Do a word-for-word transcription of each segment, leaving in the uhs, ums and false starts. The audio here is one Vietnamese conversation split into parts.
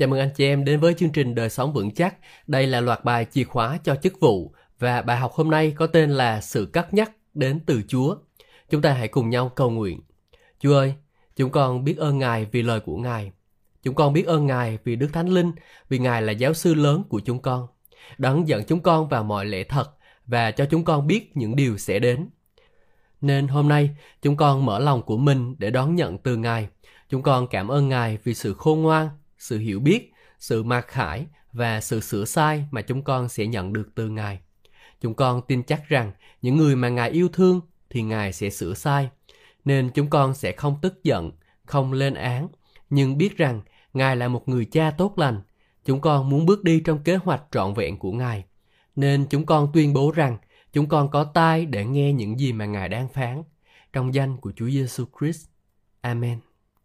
Chào mừng anh chị em đến với chương trình Đời Sống Vững Chắc. Đây là loạt bài chìa khóa cho chức vụ và bài học hôm nay có tên là Sự Cất Nhắc đến từ Chúa. Chúng ta hãy cùng nhau cầu nguyện. Chúa ơi, chúng con biết ơn Ngài vì lời của Ngài. Chúng con biết ơn Ngài vì Đức Thánh Linh, vì Ngài là giáo sư lớn của chúng con. Đấng dẫn chúng con vào mọi lẽ thật và cho chúng con biết những điều sẽ đến. Nên hôm nay, chúng con mở lòng của mình để đón nhận từ Ngài. Chúng con cảm ơn Ngài vì sự khôn ngoan, sự hiểu biết, sự mặc khải và sự sửa sai mà chúng con sẽ nhận được từ Ngài. Chúng con tin chắc rằng những người mà Ngài yêu thương thì Ngài sẽ sửa sai. Nên chúng con sẽ không tức giận, không lên án, nhưng biết rằng Ngài là một người cha tốt lành. Chúng con muốn bước đi trong kế hoạch trọn vẹn của Ngài. Nên chúng con tuyên bố rằng chúng con có tai để nghe những gì mà Ngài đang phán. Trong danh của Chúa Giêsu Christ. Amen.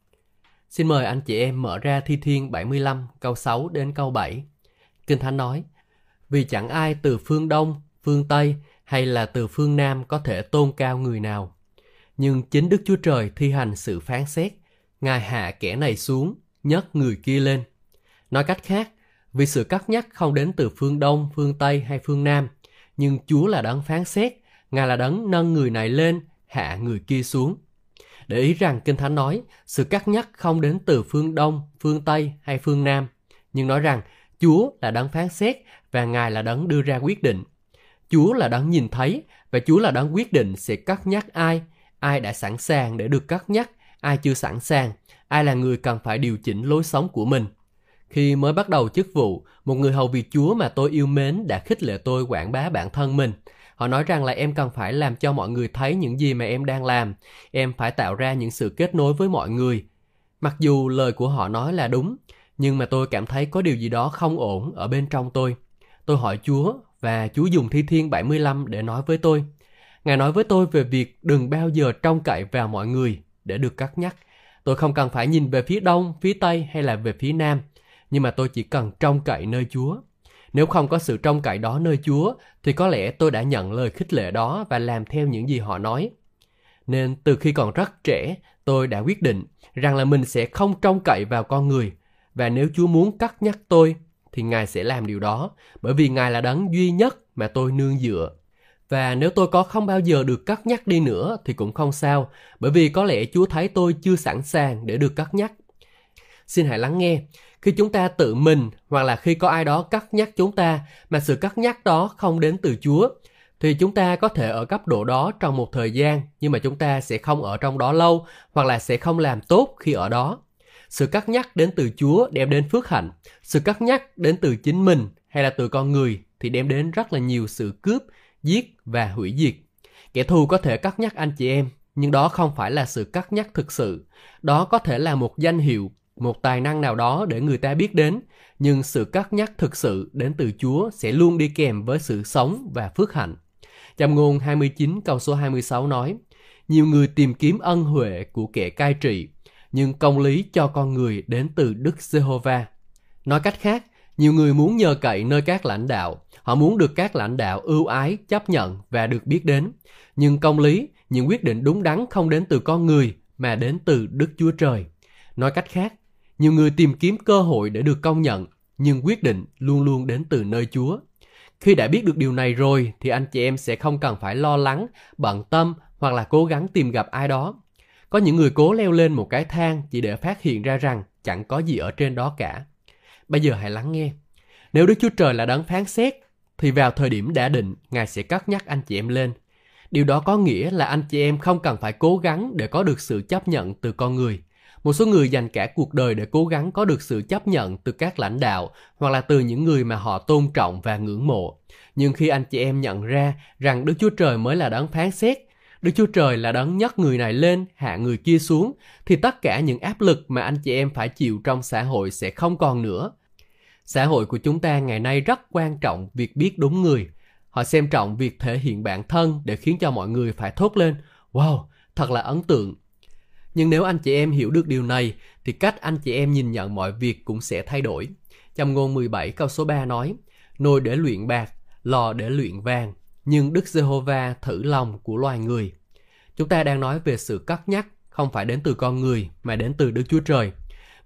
Xin mời anh chị em mở ra Thi Thiên bảy mươi lăm câu sáu đến câu bảy. Kinh Thánh nói: Vì chẳng ai từ phương Đông, phương Tây hay là từ phương Nam có thể tôn cao người nào. Nhưng chính Đức Chúa Trời thi hành sự phán xét. Ngài hạ kẻ này xuống, nhấc người kia lên. Nói cách khác, vì sự cất nhắc không đến từ phương Đông, phương Tây hay phương Nam, nhưng Chúa là đấng phán xét. Ngài là đấng nâng người này lên, hạ người kia xuống. Để ý rằng Kinh Thánh nói sự cất nhắc không đến từ phương Đông, phương Tây hay phương Nam, nhưng nói rằng Chúa là đấng phán xét và Ngài là đấng đưa ra quyết định. Chúa là đấng nhìn thấy và Chúa là đấng quyết định sẽ cất nhắc ai, ai đã sẵn sàng để được cất nhắc, ai chưa sẵn sàng, ai là người cần phải điều chỉnh lối sống của mình. Khi mới bắt đầu chức vụ, một người hầu việc Chúa mà tôi yêu mến đã khích lệ tôi quảng bá bản thân mình. Họ nói rằng là em cần phải làm cho mọi người thấy những gì mà em đang làm. Em phải tạo ra những sự kết nối với mọi người. Mặc dù lời của họ nói là đúng, nhưng mà tôi cảm thấy có điều gì đó không ổn ở bên trong tôi. Tôi hỏi Chúa và Chúa dùng Thi Thiên bảy mươi lăm để nói với tôi. Ngài nói với tôi về việc đừng bao giờ trông cậy vào mọi người để được cất nhắc. Tôi không cần phải nhìn về phía Đông, phía Tây hay là về phía Nam, nhưng mà tôi chỉ cần trông cậy nơi Chúa. Nếu không có sự trông cậy đó nơi Chúa, thì có lẽ tôi đã nhận lời khích lệ đó và làm theo những gì họ nói. Nên từ khi còn rất trẻ, tôi đã quyết định rằng là mình sẽ không trông cậy vào con người. Và nếu Chúa muốn cất nhắc tôi, thì Ngài sẽ làm điều đó, bởi vì Ngài là đấng duy nhất mà tôi nương dựa. Và nếu tôi có không bao giờ được cất nhắc đi nữa thì cũng không sao, bởi vì có lẽ Chúa thấy tôi chưa sẵn sàng để được cất nhắc. Xin hãy lắng nghe. Khi chúng ta tự mình hoặc là khi có ai đó cất nhắc chúng ta mà sự cất nhắc đó không đến từ Chúa, thì chúng ta có thể ở cấp độ đó trong một thời gian, nhưng mà chúng ta sẽ không ở trong đó lâu hoặc là sẽ không làm tốt khi ở đó. Sự cất nhắc đến từ Chúa đem đến phước hạnh. Sự cất nhắc đến từ chính mình hay là từ con người thì đem đến rất là nhiều sự cướp, giết và hủy diệt. Kẻ thù có thể cất nhắc anh chị em, nhưng đó không phải là sự cất nhắc thực sự. Đó có thể là một danh hiệu, một tài năng nào đó để người ta biết đến, nhưng sự cất nhắc thực sự đến từ Chúa sẽ luôn đi kèm với sự sống và phước hạnh. Châm ngôn hai mươi chín câu số hai mươi sáu nói: Nhiều người tìm kiếm ân huệ của kẻ cai trị, nhưng công lý cho con người đến từ Đức Giê-hô-va. Nói cách khác, nhiều người muốn nhờ cậy nơi các lãnh đạo, họ muốn được các lãnh đạo ưu ái, chấp nhận và được biết đến. Nhưng công lý, những quyết định đúng đắn không đến từ con người mà đến từ Đức Chúa Trời. Nói cách khác, nhiều người tìm kiếm cơ hội để được công nhận, nhưng quyết định luôn luôn đến từ nơi Chúa. Khi đã biết được điều này rồi thì anh chị em sẽ không cần phải lo lắng, bận tâm hoặc là cố gắng tìm gặp ai đó. Có những người cố leo lên một cái thang chỉ để phát hiện ra rằng chẳng có gì ở trên đó cả. Bây giờ hãy lắng nghe. Nếu Đức Chúa Trời là đấng phán xét, thì vào thời điểm đã định, Ngài sẽ cất nhắc anh chị em lên. Điều đó có nghĩa là anh chị em không cần phải cố gắng để có được sự chấp nhận từ con người. Một số người dành cả cuộc đời để cố gắng có được sự chấp nhận từ các lãnh đạo hoặc là từ những người mà họ tôn trọng và ngưỡng mộ. Nhưng khi anh chị em nhận ra rằng Đức Chúa Trời mới là đấng phán xét, Đức Chúa Trời là đấng nhấc người này lên, hạ người kia xuống, thì tất cả những áp lực mà anh chị em phải chịu trong xã hội sẽ không còn nữa. Xã hội của chúng ta ngày nay rất quan trọng việc biết đúng người. Họ xem trọng việc thể hiện bản thân để khiến cho mọi người phải thốt lên: Wow, thật là ấn tượng. Nhưng nếu anh chị em hiểu được điều này, thì cách anh chị em nhìn nhận mọi việc cũng sẽ thay đổi. Châm ngôn mười bảy câu số ba nói: Nồi để luyện bạc, lò để luyện vàng, nhưng Đức Giê-hô-va thử lòng của loài người. Chúng ta đang nói về sự cất nhắc không phải đến từ con người mà đến từ Đức Chúa Trời.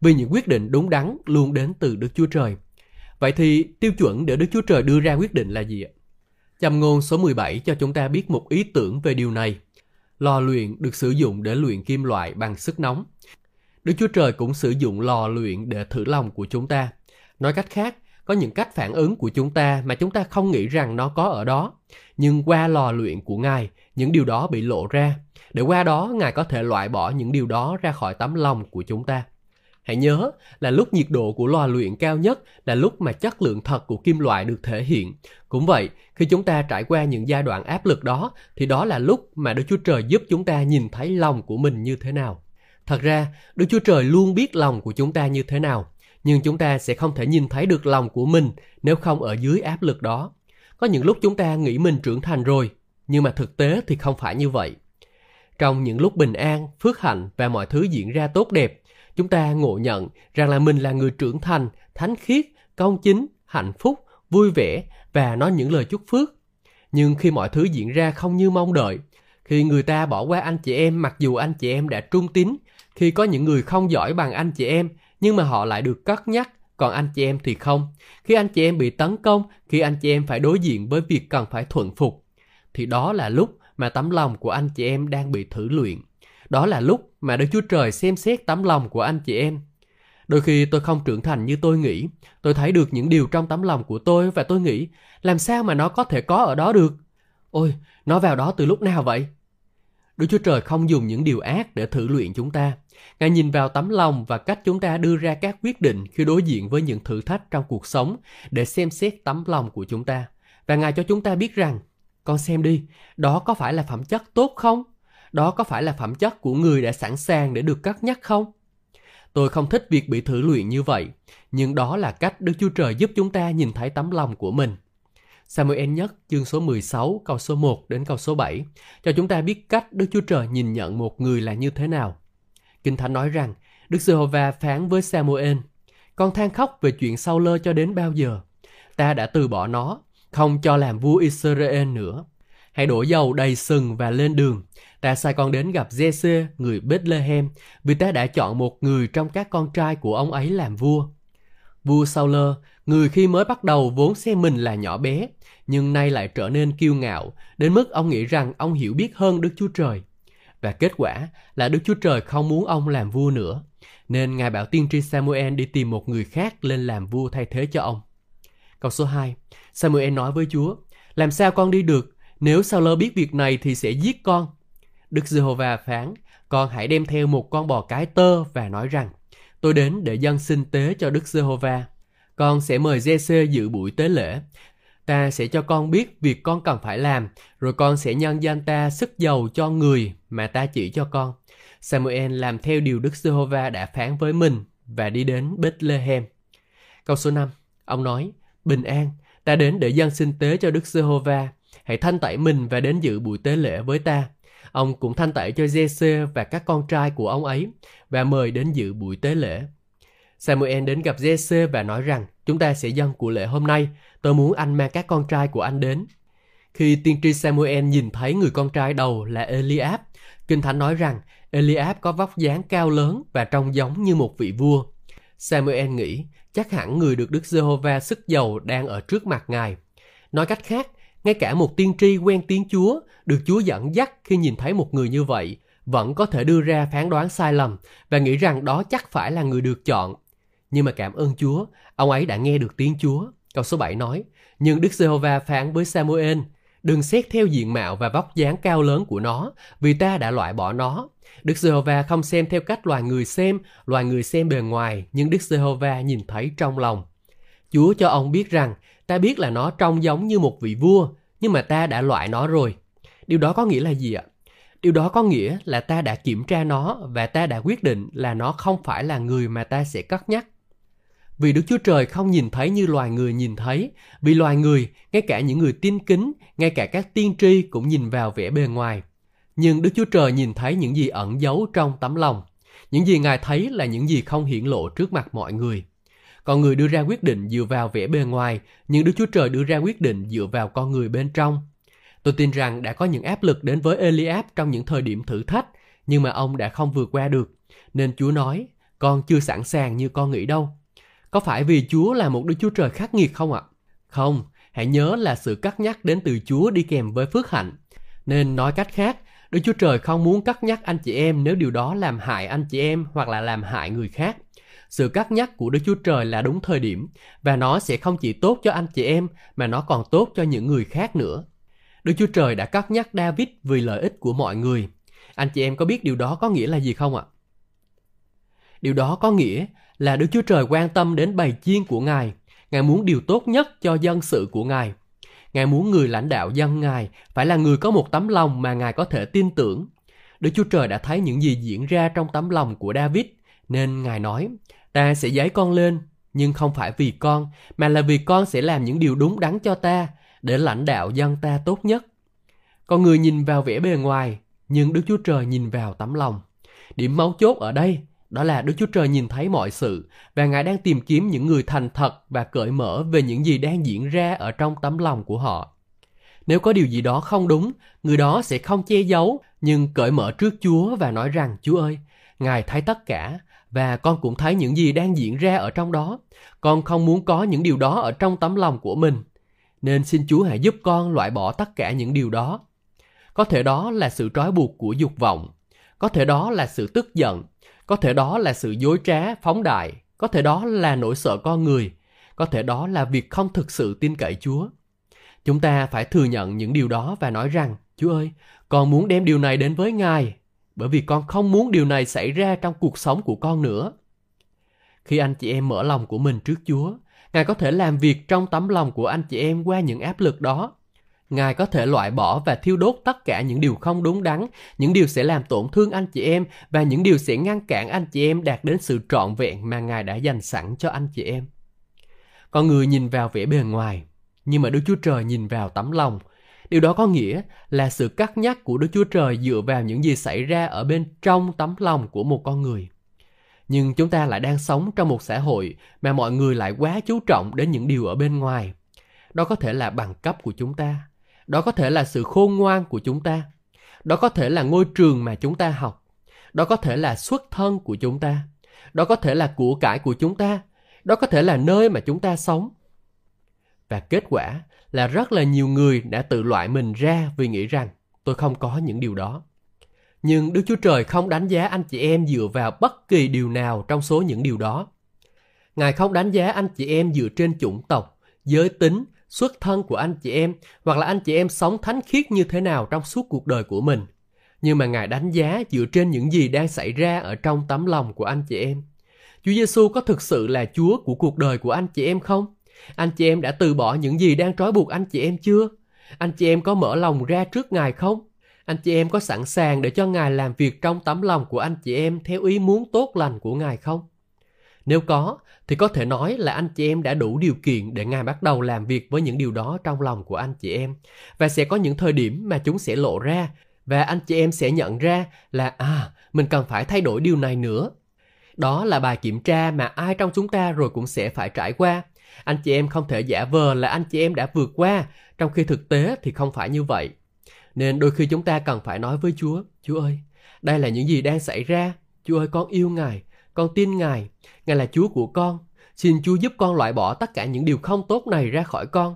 vì những quyết định đúng đắn luôn đến từ Đức Chúa Trời. Vậy thì tiêu chuẩn để Đức Chúa Trời đưa ra quyết định là gì ạ? Châm ngôn số mười bảy cho chúng ta biết một ý tưởng về điều này. Lò luyện được sử dụng để luyện kim loại bằng sức nóng. Đức Chúa Trời cũng sử dụng lò luyện để thử lòng của chúng ta. Nói cách khác, có những cách phản ứng của chúng ta mà chúng ta không nghĩ rằng nó có ở đó. Nhưng qua lò luyện của Ngài, những điều đó bị lộ ra. Để qua đó, Ngài có thể loại bỏ những điều đó ra khỏi tấm lòng của chúng ta. Hãy nhớ là lúc nhiệt độ của lò luyện cao nhất là lúc mà chất lượng thật của kim loại được thể hiện. Cũng vậy, khi chúng ta trải qua những giai đoạn áp lực đó, thì đó là lúc mà Đức Chúa Trời giúp chúng ta nhìn thấy lòng của mình như thế nào. Thật ra, Đức Chúa Trời luôn biết lòng của chúng ta như thế nào, nhưng chúng ta sẽ không thể nhìn thấy được lòng của mình nếu không ở dưới áp lực đó. Có những lúc chúng ta nghĩ mình trưởng thành rồi, nhưng mà thực tế thì không phải như vậy. Trong những lúc bình an, phước hạnh và mọi thứ diễn ra tốt đẹp, chúng ta ngộ nhận rằng là mình là người trưởng thành, thánh khiết, công chính, hạnh phúc, vui vẻ và nói những lời chúc phước. Nhưng khi mọi thứ diễn ra không như mong đợi, khi người ta bỏ qua anh chị em mặc dù anh chị em đã trung tín, khi có những người không giỏi bằng anh chị em nhưng mà họ lại được cất nhắc, còn anh chị em thì không, khi anh chị em bị tấn công, khi anh chị em phải đối diện với việc cần phải thuận phục, thì đó là lúc mà tấm lòng của anh chị em đang bị thử luyện. Đó là lúc mà Đức Chúa Trời xem xét tấm lòng của anh chị em. Đôi khi tôi không trưởng thành như tôi nghĩ. Tôi thấy được những điều trong tấm lòng của tôi và tôi nghĩ, làm sao mà nó có thể có ở đó được? Ôi, nó vào đó từ lúc nào vậy? Đức Chúa Trời không dùng những điều ác để thử luyện chúng ta. Ngài nhìn vào tấm lòng và cách chúng ta đưa ra các quyết định khi đối diện với những thử thách trong cuộc sống để xem xét tấm lòng của chúng ta. Và Ngài cho chúng ta biết rằng, con xem đi, đó có phải là phẩm chất tốt không? Đó có phải là phẩm chất của người đã sẵn sàng để được cất nhắc không? Tôi không thích việc bị thử luyện như vậy, nhưng đó là cách Đức Chúa Trời giúp chúng ta nhìn thấy tấm lòng của mình. Sa-mu-el nhất chương số mười sáu câu số một đến câu số bảy cho chúng ta biết cách Đức Chúa Trời nhìn nhận một người là như thế nào. Kinh Thánh nói rằng, Đức Giê-hô-va phán với Sa-mu-el: Con than khóc về chuyện Sau-lơ cho đến bao giờ? Ta đã từ bỏ nó, không cho làm vua Israel nữa. Hãy đổ dầu đầy sừng và lên đường. Ta sai con đến gặp Giê-xê, người Bết-lê-hem, vì ta đã chọn một người trong các con trai của ông ấy làm vua. Vua Sau-lơ, người khi mới bắt đầu vốn xem mình là nhỏ bé, nhưng nay lại trở nên kiêu ngạo, đến mức ông nghĩ rằng ông hiểu biết hơn Đức Chúa Trời. Và kết quả là Đức Chúa Trời không muốn ông làm vua nữa, nên Ngài bảo tiên tri Sa-mu-el đi tìm một người khác lên làm vua thay thế cho ông. Câu số hai, Sa-mu-el nói với Chúa: Làm sao con đi được? Nếu Sau-lơ biết việc này thì sẽ giết con. Đức Giê-hô-va phán: Con hãy đem theo một con bò cái tơ và nói rằng: Tôi đến để dâng sinh tế cho Đức Giê-hô-va. Con sẽ mời Giê-xê dự buổi tế lễ. Ta sẽ cho con biết việc con cần phải làm, rồi con sẽ nhân danh ta sức dầu cho người mà ta chỉ cho con. Sa-mu-el làm theo điều Đức Giê-hô-va đã phán với mình và đi đến Bết-lê-hem. Câu số năm, ông nói: Bình an, ta đến để dâng sinh tế cho Đức Giê-hô-va. Hãy thanh tẩy mình và đến dự buổi tế lễ với ta. Ông cũng thanh tẩy cho Giê-xê và các con trai của ông ấy và mời đến dự buổi tế lễ. Sa-mu-el đến gặp Giê-xê và nói rằng: Chúng ta sẽ dâng của lễ hôm nay. Tôi muốn anh mang các con trai của anh đến. Khi tiên tri Sa-mu-el nhìn thấy người con trai đầu là Eli-áp, Kinh Thánh nói rằng Eli-áp có vóc dáng cao lớn và trông giống như một vị vua. Sa-mu-el nghĩ chắc hẳn người được Đức Giê-hô-va sức dầu đang ở trước mặt Ngài. Nói cách khác, ngay cả một tiên tri quen tiếng Chúa, được Chúa dẫn dắt khi nhìn thấy một người như vậy, vẫn có thể đưa ra phán đoán sai lầm và nghĩ rằng đó chắc phải là người được chọn. Nhưng mà cảm ơn Chúa, ông ấy đã nghe được tiếng Chúa. Câu số bảy nói: Nhưng Đức Giê-hô-va phán với Sa-mu-el: Đừng xét theo diện mạo và vóc dáng cao lớn của nó, vì ta đã loại bỏ nó. Đức Giê-hô-va không xem theo cách loài người xem, loài người xem bề ngoài, nhưng Đức Giê-hô-va nhìn thấy trong lòng. Chúa cho ông biết rằng, ta biết là nó trông giống như một vị vua, nhưng mà ta đã loại nó rồi. Điều đó có nghĩa là gì ạ? Điều đó có nghĩa là ta đã kiểm tra nó và ta đã quyết định là nó không phải là người mà ta sẽ cất nhắc. Vì Đức Chúa Trời không nhìn thấy như loài người nhìn thấy, vì loài người, ngay cả những người tin kính, ngay cả các tiên tri cũng nhìn vào vẻ bề ngoài. Nhưng Đức Chúa Trời nhìn thấy những gì ẩn giấu trong tấm lòng. Những gì Ngài thấy là những gì không hiển lộ trước mặt mọi người. Con người đưa ra quyết định dựa vào vẻ bề ngoài, nhưng Đức Chúa Trời đưa ra quyết định dựa vào con người bên trong. Tôi tin rằng đã có những áp lực đến với Eli-áp trong những thời điểm thử thách, nhưng mà ông đã không vượt qua được. Nên Chúa nói: con chưa sẵn sàng như con nghĩ đâu. Có phải vì Chúa là một Đức Chúa Trời khắc nghiệt không ạ? Không, hãy nhớ là sự cắt nhắc đến từ Chúa đi kèm với phước hạnh. Nên nói cách khác, Đức Chúa Trời không muốn cắt nhắc anh chị em nếu điều đó làm hại anh chị em hoặc là làm hại người khác. Sự cắt nhắc của Đức Chúa Trời là đúng thời điểm, và nó sẽ không chỉ tốt cho anh chị em mà nó còn tốt cho những người khác nữa. Đức Chúa Trời đã cắt nhắc David vì lợi ích của mọi người. Anh chị em có biết điều đó có nghĩa là gì không ạ? Điều đó có nghĩa là Đức Chúa Trời quan tâm đến bầy chiên của Ngài. Ngài muốn điều tốt nhất cho dân sự của Ngài. Ngài muốn người lãnh đạo dân Ngài phải là người có một tấm lòng mà Ngài có thể tin tưởng. Đức Chúa Trời đã thấy những gì diễn ra trong tấm lòng của David, nên Ngài nói, ta sẽ giấy con lên, nhưng không phải vì con, mà là vì con sẽ làm những điều đúng đắn cho ta, để lãnh đạo dân ta tốt nhất. Con người nhìn vào vẻ bề ngoài, nhưng Đức Chúa Trời nhìn vào tấm lòng. Điểm mấu chốt ở đây, đó là Đức Chúa Trời nhìn thấy mọi sự, và Ngài đang tìm kiếm những người thành thật và cởi mở về những gì đang diễn ra ở trong tấm lòng của họ. Nếu có điều gì đó không đúng, người đó sẽ không che giấu, nhưng cởi mở trước Chúa và nói rằng, Chúa ơi, Ngài thấy tất cả, và con cũng thấy những gì đang diễn ra ở trong đó. Con không muốn có những điều đó ở trong tấm lòng của mình, nên xin Chúa hãy giúp con loại bỏ tất cả những điều đó. Có thể đó là sự trói buộc của dục vọng, có thể đó là sự tức giận, có thể đó là sự dối trá, phóng đại, có thể đó là nỗi sợ con người, có thể đó là việc không thực sự tin cậy Chúa. Chúng ta phải thừa nhận những điều đó và nói rằng, Chúa ơi, con muốn đem điều này đến với Ngài, bởi vì con không muốn điều này xảy ra trong cuộc sống của con nữa. Khi anh chị em mở lòng của mình trước Chúa, Ngài có thể làm việc trong tấm lòng của anh chị em qua những áp lực đó. Ngài có thể loại bỏ và thiêu đốt tất cả những điều không đúng đắn, những điều sẽ làm tổn thương anh chị em và những điều sẽ ngăn cản anh chị em đạt đến sự trọn vẹn mà Ngài đã dành sẵn cho anh chị em. Con người nhìn vào vẻ bề ngoài, nhưng mà Đức Chúa Trời nhìn vào tấm lòng. Điều đó có nghĩa là sự cắt nhắc của Đức Chúa Trời dựa vào những gì xảy ra ở bên trong tấm lòng của một con người. Nhưng chúng ta lại đang sống trong một xã hội mà mọi người lại quá chú trọng đến những điều ở bên ngoài. Đó có thể là bằng cấp của chúng ta. Đó có thể là sự khôn ngoan của chúng ta. Đó có thể là ngôi trường mà chúng ta học. Đó có thể là xuất thân của chúng ta. Đó có thể là của cải của chúng ta. Đó có thể là nơi mà chúng ta sống. Và kết quả là rất là nhiều người đã tự loại mình ra vì nghĩ rằng tôi không có những điều đó. Nhưng Đức Chúa Trời không đánh giá anh chị em dựa vào bất kỳ điều nào trong số những điều đó. Ngài không đánh giá anh chị em dựa trên chủng tộc, giới tính, xuất thân của anh chị em, hoặc là anh chị em sống thánh khiết như thế nào trong suốt cuộc đời của mình. Nhưng mà Ngài đánh giá dựa trên những gì đang xảy ra ở trong tấm lòng của anh chị em. Chúa Giêsu có thực sự là Chúa của cuộc đời của anh chị em không? Anh chị em đã từ bỏ những gì đang trói buộc anh chị em chưa? Anh chị em có mở lòng ra trước Ngài không? Anh chị em có sẵn sàng để cho Ngài làm việc trong tấm lòng của anh chị em theo ý muốn tốt lành của Ngài không? Nếu có, thì có thể nói là anh chị em đã đủ điều kiện để Ngài bắt đầu làm việc với những điều đó trong lòng của anh chị em. Và sẽ có những thời điểm mà chúng sẽ lộ ra, và anh chị em sẽ nhận ra là à, mình cần phải thay đổi điều này nữa. Đó là bài kiểm tra mà ai trong chúng ta rồi cũng sẽ phải trải qua. Anh chị em không thể giả vờ là anh chị em đã vượt qua, trong khi thực tế thì không phải như vậy. Nên đôi khi chúng ta cần phải nói với Chúa, Chúa ơi, đây là những gì đang xảy ra. Chúa ơi, con yêu Ngài, con tin Ngài, Ngài là Chúa của con. Xin Chúa giúp con loại bỏ tất cả những điều không tốt này ra khỏi con.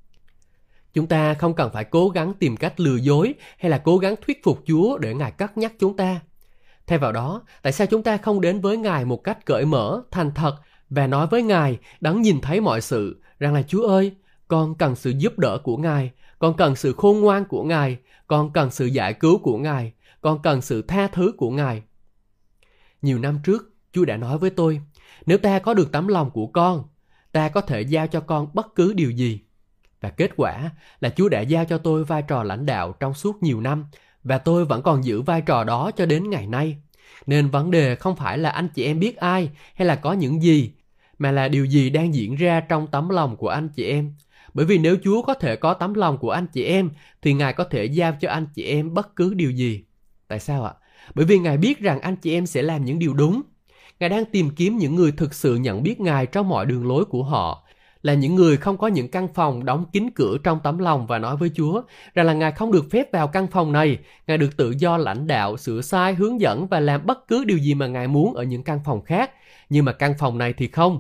Chúng ta không cần phải cố gắng tìm cách lừa dối hay là cố gắng thuyết phục Chúa để Ngài cắt nhắc chúng ta. Thay vào đó, tại sao chúng ta không đến với Ngài một cách cởi mở, thành thật và nói với Ngài, Đấng nhìn thấy mọi sự, rằng là Chúa ơi, con cần sự giúp đỡ của Ngài, con cần sự khôn ngoan của Ngài, con cần sự giải cứu của Ngài, con cần sự tha thứ của Ngài. Nhiều năm trước, Chúa đã nói với tôi, nếu ta có được tấm lòng của con, ta có thể giao cho con bất cứ điều gì. Và kết quả là Chúa đã giao cho tôi vai trò lãnh đạo trong suốt nhiều năm, và tôi vẫn còn giữ vai trò đó cho đến ngày nay. Nên vấn đề không phải là anh chị em biết ai hay là có những gì, mà là điều gì đang diễn ra trong tấm lòng của anh chị em. Bởi vì nếu Chúa có thể có tấm lòng của anh chị em, thì Ngài có thể giao cho anh chị em bất cứ điều gì. Tại sao ạ? Bởi vì Ngài biết rằng anh chị em sẽ làm những điều đúng. Ngài đang tìm kiếm những người thực sự nhận biết Ngài trong mọi đường lối của họ. là những người không có những căn phòng đóng kín cửa trong tấm lòng và nói với Chúa rằng là Ngài không được phép vào căn phòng này, Ngài được tự do lãnh đạo, sửa sai, hướng dẫn và làm bất cứ điều gì mà Ngài muốn ở những căn phòng khác, nhưng mà căn phòng này thì không.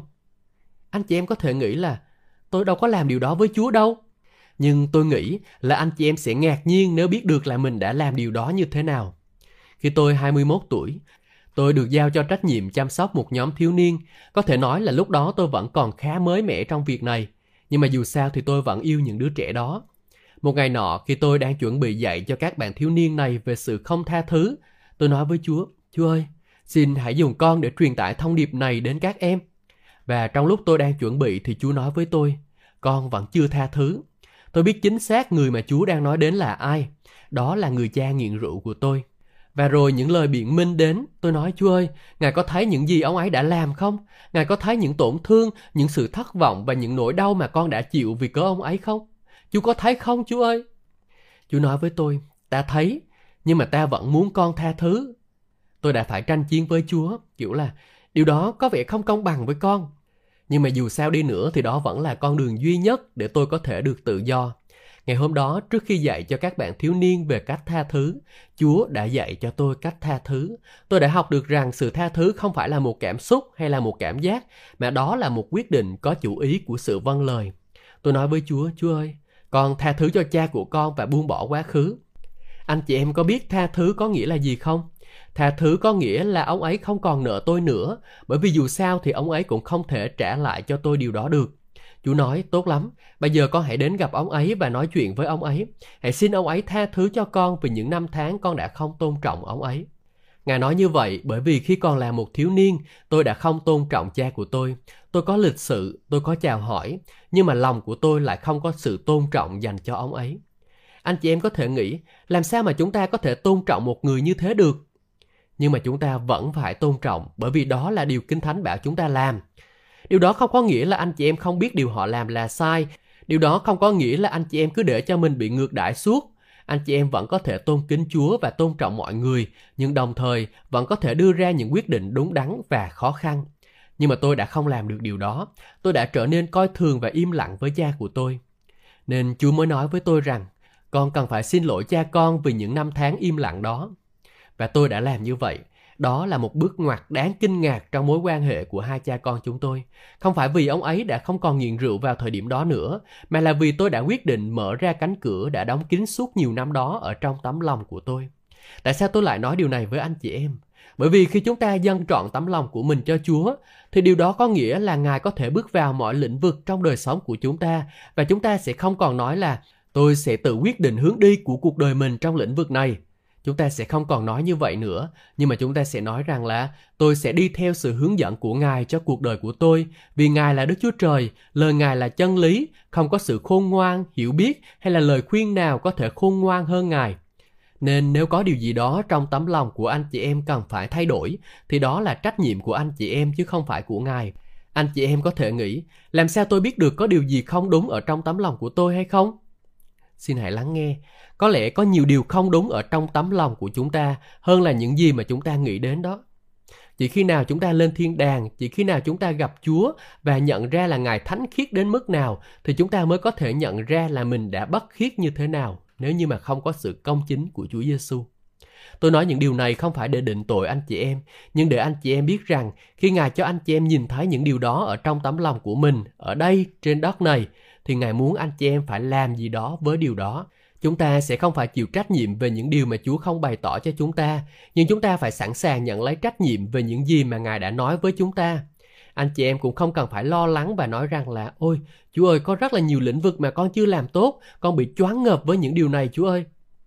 Anh chị em có thể nghĩ là tôi đâu có làm điều đó với Chúa đâu. Nhưng tôi nghĩ là anh chị em sẽ ngạc nhiên nếu biết được là mình đã làm điều đó như thế nào. Khi tôi hai mươi mốt tuổi, tôi được giao cho trách nhiệm chăm sóc một nhóm thiếu niên. Có thể nói là lúc đó tôi vẫn còn khá mới mẻ trong việc này. Nhưng mà dù sao thì tôi vẫn yêu những đứa trẻ đó. Một ngày nọ, khi tôi đang chuẩn bị dạy cho các bạn thiếu niên này về sự không tha thứ, tôi nói với Chúa, Chúa ơi, xin hãy dùng con để truyền tải thông điệp này đến các em. Và trong lúc tôi đang chuẩn bị thì Chúa nói với tôi, con vẫn chưa tha thứ. Tôi biết chính xác người mà Chúa đang nói đến là ai. Đó là người cha nghiện rượu của tôi. Và rồi những lời biện minh đến, tôi nói, Chúa ơi, Ngài có thấy những gì ông ấy đã làm không? Ngài có thấy những tổn thương, những sự thất vọng và những nỗi đau mà con đã chịu vì cớ ông ấy không? Chúa có thấy không, Chúa ơi? Chúa nói với tôi, ta thấy, nhưng mà ta vẫn muốn con tha thứ. Tôi đã phải tranh chiến với Chúa, kiểu là điều đó có vẻ không công bằng với con. Nhưng mà dù sao đi nữa thì đó vẫn là con đường duy nhất để tôi có thể được tự do. Ngày hôm đó, trước khi dạy cho các bạn thiếu niên về cách tha thứ, Chúa đã dạy cho tôi cách tha thứ. Tôi đã học được rằng sự tha thứ không phải là một cảm xúc hay là một cảm giác, mà đó là một quyết định có chủ ý của sự vâng lời. Tôi nói với Chúa, Chúa ơi, con tha thứ cho cha của con và buông bỏ quá khứ. Anh chị em có biết tha thứ có nghĩa là gì không? Tha thứ có nghĩa là ông ấy không còn nợ tôi nữa, bởi vì dù sao thì ông ấy cũng không thể trả lại cho tôi điều đó được. Chúa nói, tốt lắm, bây giờ con hãy đến gặp ông ấy và nói chuyện với ông ấy. Hãy xin ông ấy tha thứ cho con vì những năm tháng con đã không tôn trọng ông ấy. Ngài nói như vậy bởi vì khi còn là một thiếu niên, tôi đã không tôn trọng cha của tôi. Tôi có lịch sự, tôi có chào hỏi, nhưng mà lòng của tôi lại không có sự tôn trọng dành cho ông ấy. Anh chị em có thể nghĩ, làm sao mà chúng ta có thể tôn trọng một người như thế được? Nhưng mà chúng ta vẫn phải tôn trọng, bởi vì đó là điều Kinh Thánh bảo chúng ta làm. Điều đó không có nghĩa là anh chị em không biết điều họ làm là sai. Điều đó không có nghĩa là anh chị em cứ để cho mình bị ngược đãi suốt. Anh chị em vẫn có thể tôn kính Chúa và tôn trọng mọi người, nhưng đồng thời vẫn có thể đưa ra những quyết định đúng đắn và khó khăn. Nhưng mà tôi đã không làm được điều đó. Tôi đã trở nên coi thường và im lặng với cha của tôi. Nên Chúa mới nói với tôi rằng, con cần phải xin lỗi cha con vì những năm tháng im lặng đó. Và tôi đã làm như vậy. Đó là một bước ngoặt đáng kinh ngạc trong mối quan hệ của hai cha con chúng tôi. Không phải vì ông ấy đã không còn nghiện rượu vào thời điểm đó nữa, mà là vì tôi đã quyết định mở ra cánh cửa đã đóng kín suốt nhiều năm đó ở trong tấm lòng của tôi. Tại sao tôi lại nói điều này với anh chị em? Bởi vì khi chúng ta dâng trọn tấm lòng của mình cho Chúa, thì điều đó có nghĩa là Ngài có thể bước vào mọi lĩnh vực trong đời sống của chúng ta, và chúng ta sẽ không còn nói là tôi sẽ tự quyết định hướng đi của cuộc đời mình trong lĩnh vực này. Chúng ta sẽ không còn nói như vậy nữa, nhưng mà chúng ta sẽ nói rằng là tôi sẽ đi theo sự hướng dẫn của Ngài cho cuộc đời của tôi, vì Ngài là Đức Chúa Trời, lời Ngài là chân lý, không có sự khôn ngoan, hiểu biết hay là lời khuyên nào có thể khôn ngoan hơn Ngài. Nên nếu có điều gì đó trong tấm lòng của anh chị em cần phải thay đổi, thì đó là trách nhiệm của anh chị em chứ không phải của Ngài. Anh chị em có thể nghĩ, làm sao tôi biết được có điều gì không đúng ở trong tấm lòng của tôi hay không? Xin hãy lắng nghe. Có lẽ có nhiều điều không đúng ở trong tấm lòng của chúng ta hơn là những gì mà chúng ta nghĩ đến đó. Chỉ khi nào chúng ta lên thiên đàng, chỉ khi nào chúng ta gặp Chúa và nhận ra là Ngài thánh khiết đến mức nào, thì chúng ta mới có thể nhận ra là mình đã bất khiết như thế nào nếu như mà không có sự công chính của Chúa Giêsu. Tôi nói những điều này không phải để định tội anh chị em, nhưng để anh chị em biết rằng khi Ngài cho anh chị em nhìn thấy những điều đó ở trong tấm lòng của mình, ở đây, trên đất này, thì Ngài muốn anh chị em phải làm gì đó với điều đó. Chúng ta sẽ không phải chịu trách nhiệm về những điều mà Chúa không bày tỏ cho chúng ta, nhưng chúng ta phải sẵn sàng nhận lấy trách nhiệm về những gì mà Ngài đã nói với chúng ta. Anh chị em cũng không cần phải lo lắng và nói rằng là ôi, Chúa ơi, có rất là nhiều lĩnh vực mà con chưa làm tốt, con bị choáng ngợp với những điều này Chúa ơi.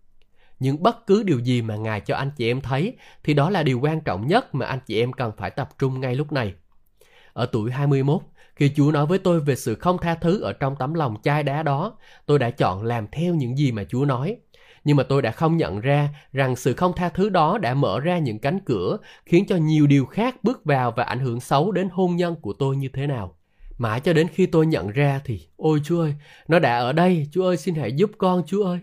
Nhưng bất cứ điều gì mà Ngài cho anh chị em thấy, thì đó là điều quan trọng nhất mà anh chị em cần phải tập trung ngay lúc này. Ở tuổi hai mươi mốt, khi Chúa nói với tôi về sự không tha thứ ở trong tấm lòng chai đá đó, tôi đã chọn làm theo những gì mà Chúa nói. Nhưng mà tôi đã không nhận ra rằng sự không tha thứ đó đã mở ra những cánh cửa khiến cho nhiều điều khác bước vào và ảnh hưởng xấu đến hôn nhân của tôi như thế nào. Mãi cho đến khi tôi nhận ra thì, ôi Chúa ơi, nó đã ở đây, Chúa ơi xin hãy giúp con Chúa ơi.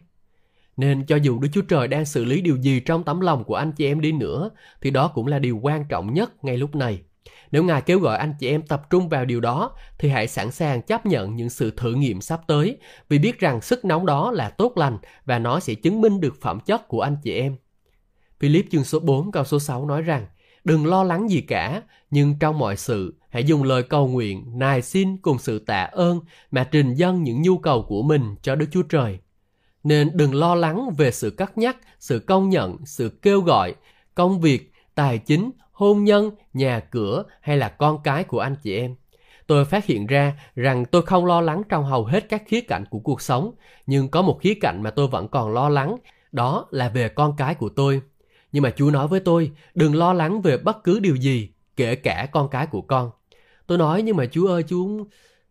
Nên cho dù Đức Chúa Trời đang xử lý điều gì trong tấm lòng của anh chị em đi nữa, thì đó cũng là điều quan trọng nhất ngay lúc này. Nếu Ngài kêu gọi anh chị em tập trung vào điều đó, thì hãy sẵn sàng chấp nhận những sự thử nghiệm sắp tới, vì biết rằng sức nóng đó là tốt lành và nó sẽ chứng minh được phẩm chất của anh chị em. Philip chương số bốn câu số sáu nói rằng, đừng lo lắng gì cả, nhưng trong mọi sự, hãy dùng lời cầu nguyện, nài xin cùng sự tạ ơn mà trình dâng những nhu cầu của mình cho Đức Chúa Trời. Nên đừng lo lắng về sự cất nhắc, sự công nhận, sự kêu gọi, công việc, tài chính, hôn nhân, nhà cửa hay là con cái của anh chị em. Tôi phát hiện ra rằng tôi không lo lắng trong hầu hết các khía cạnh của cuộc sống, nhưng có một khía cạnh mà tôi vẫn còn lo lắng, đó là về con cái của tôi. Nhưng mà Chúa nói với tôi, đừng lo lắng về bất cứ điều gì, kể cả con cái của con. Tôi nói, nhưng mà Chúa ơi, Chúa...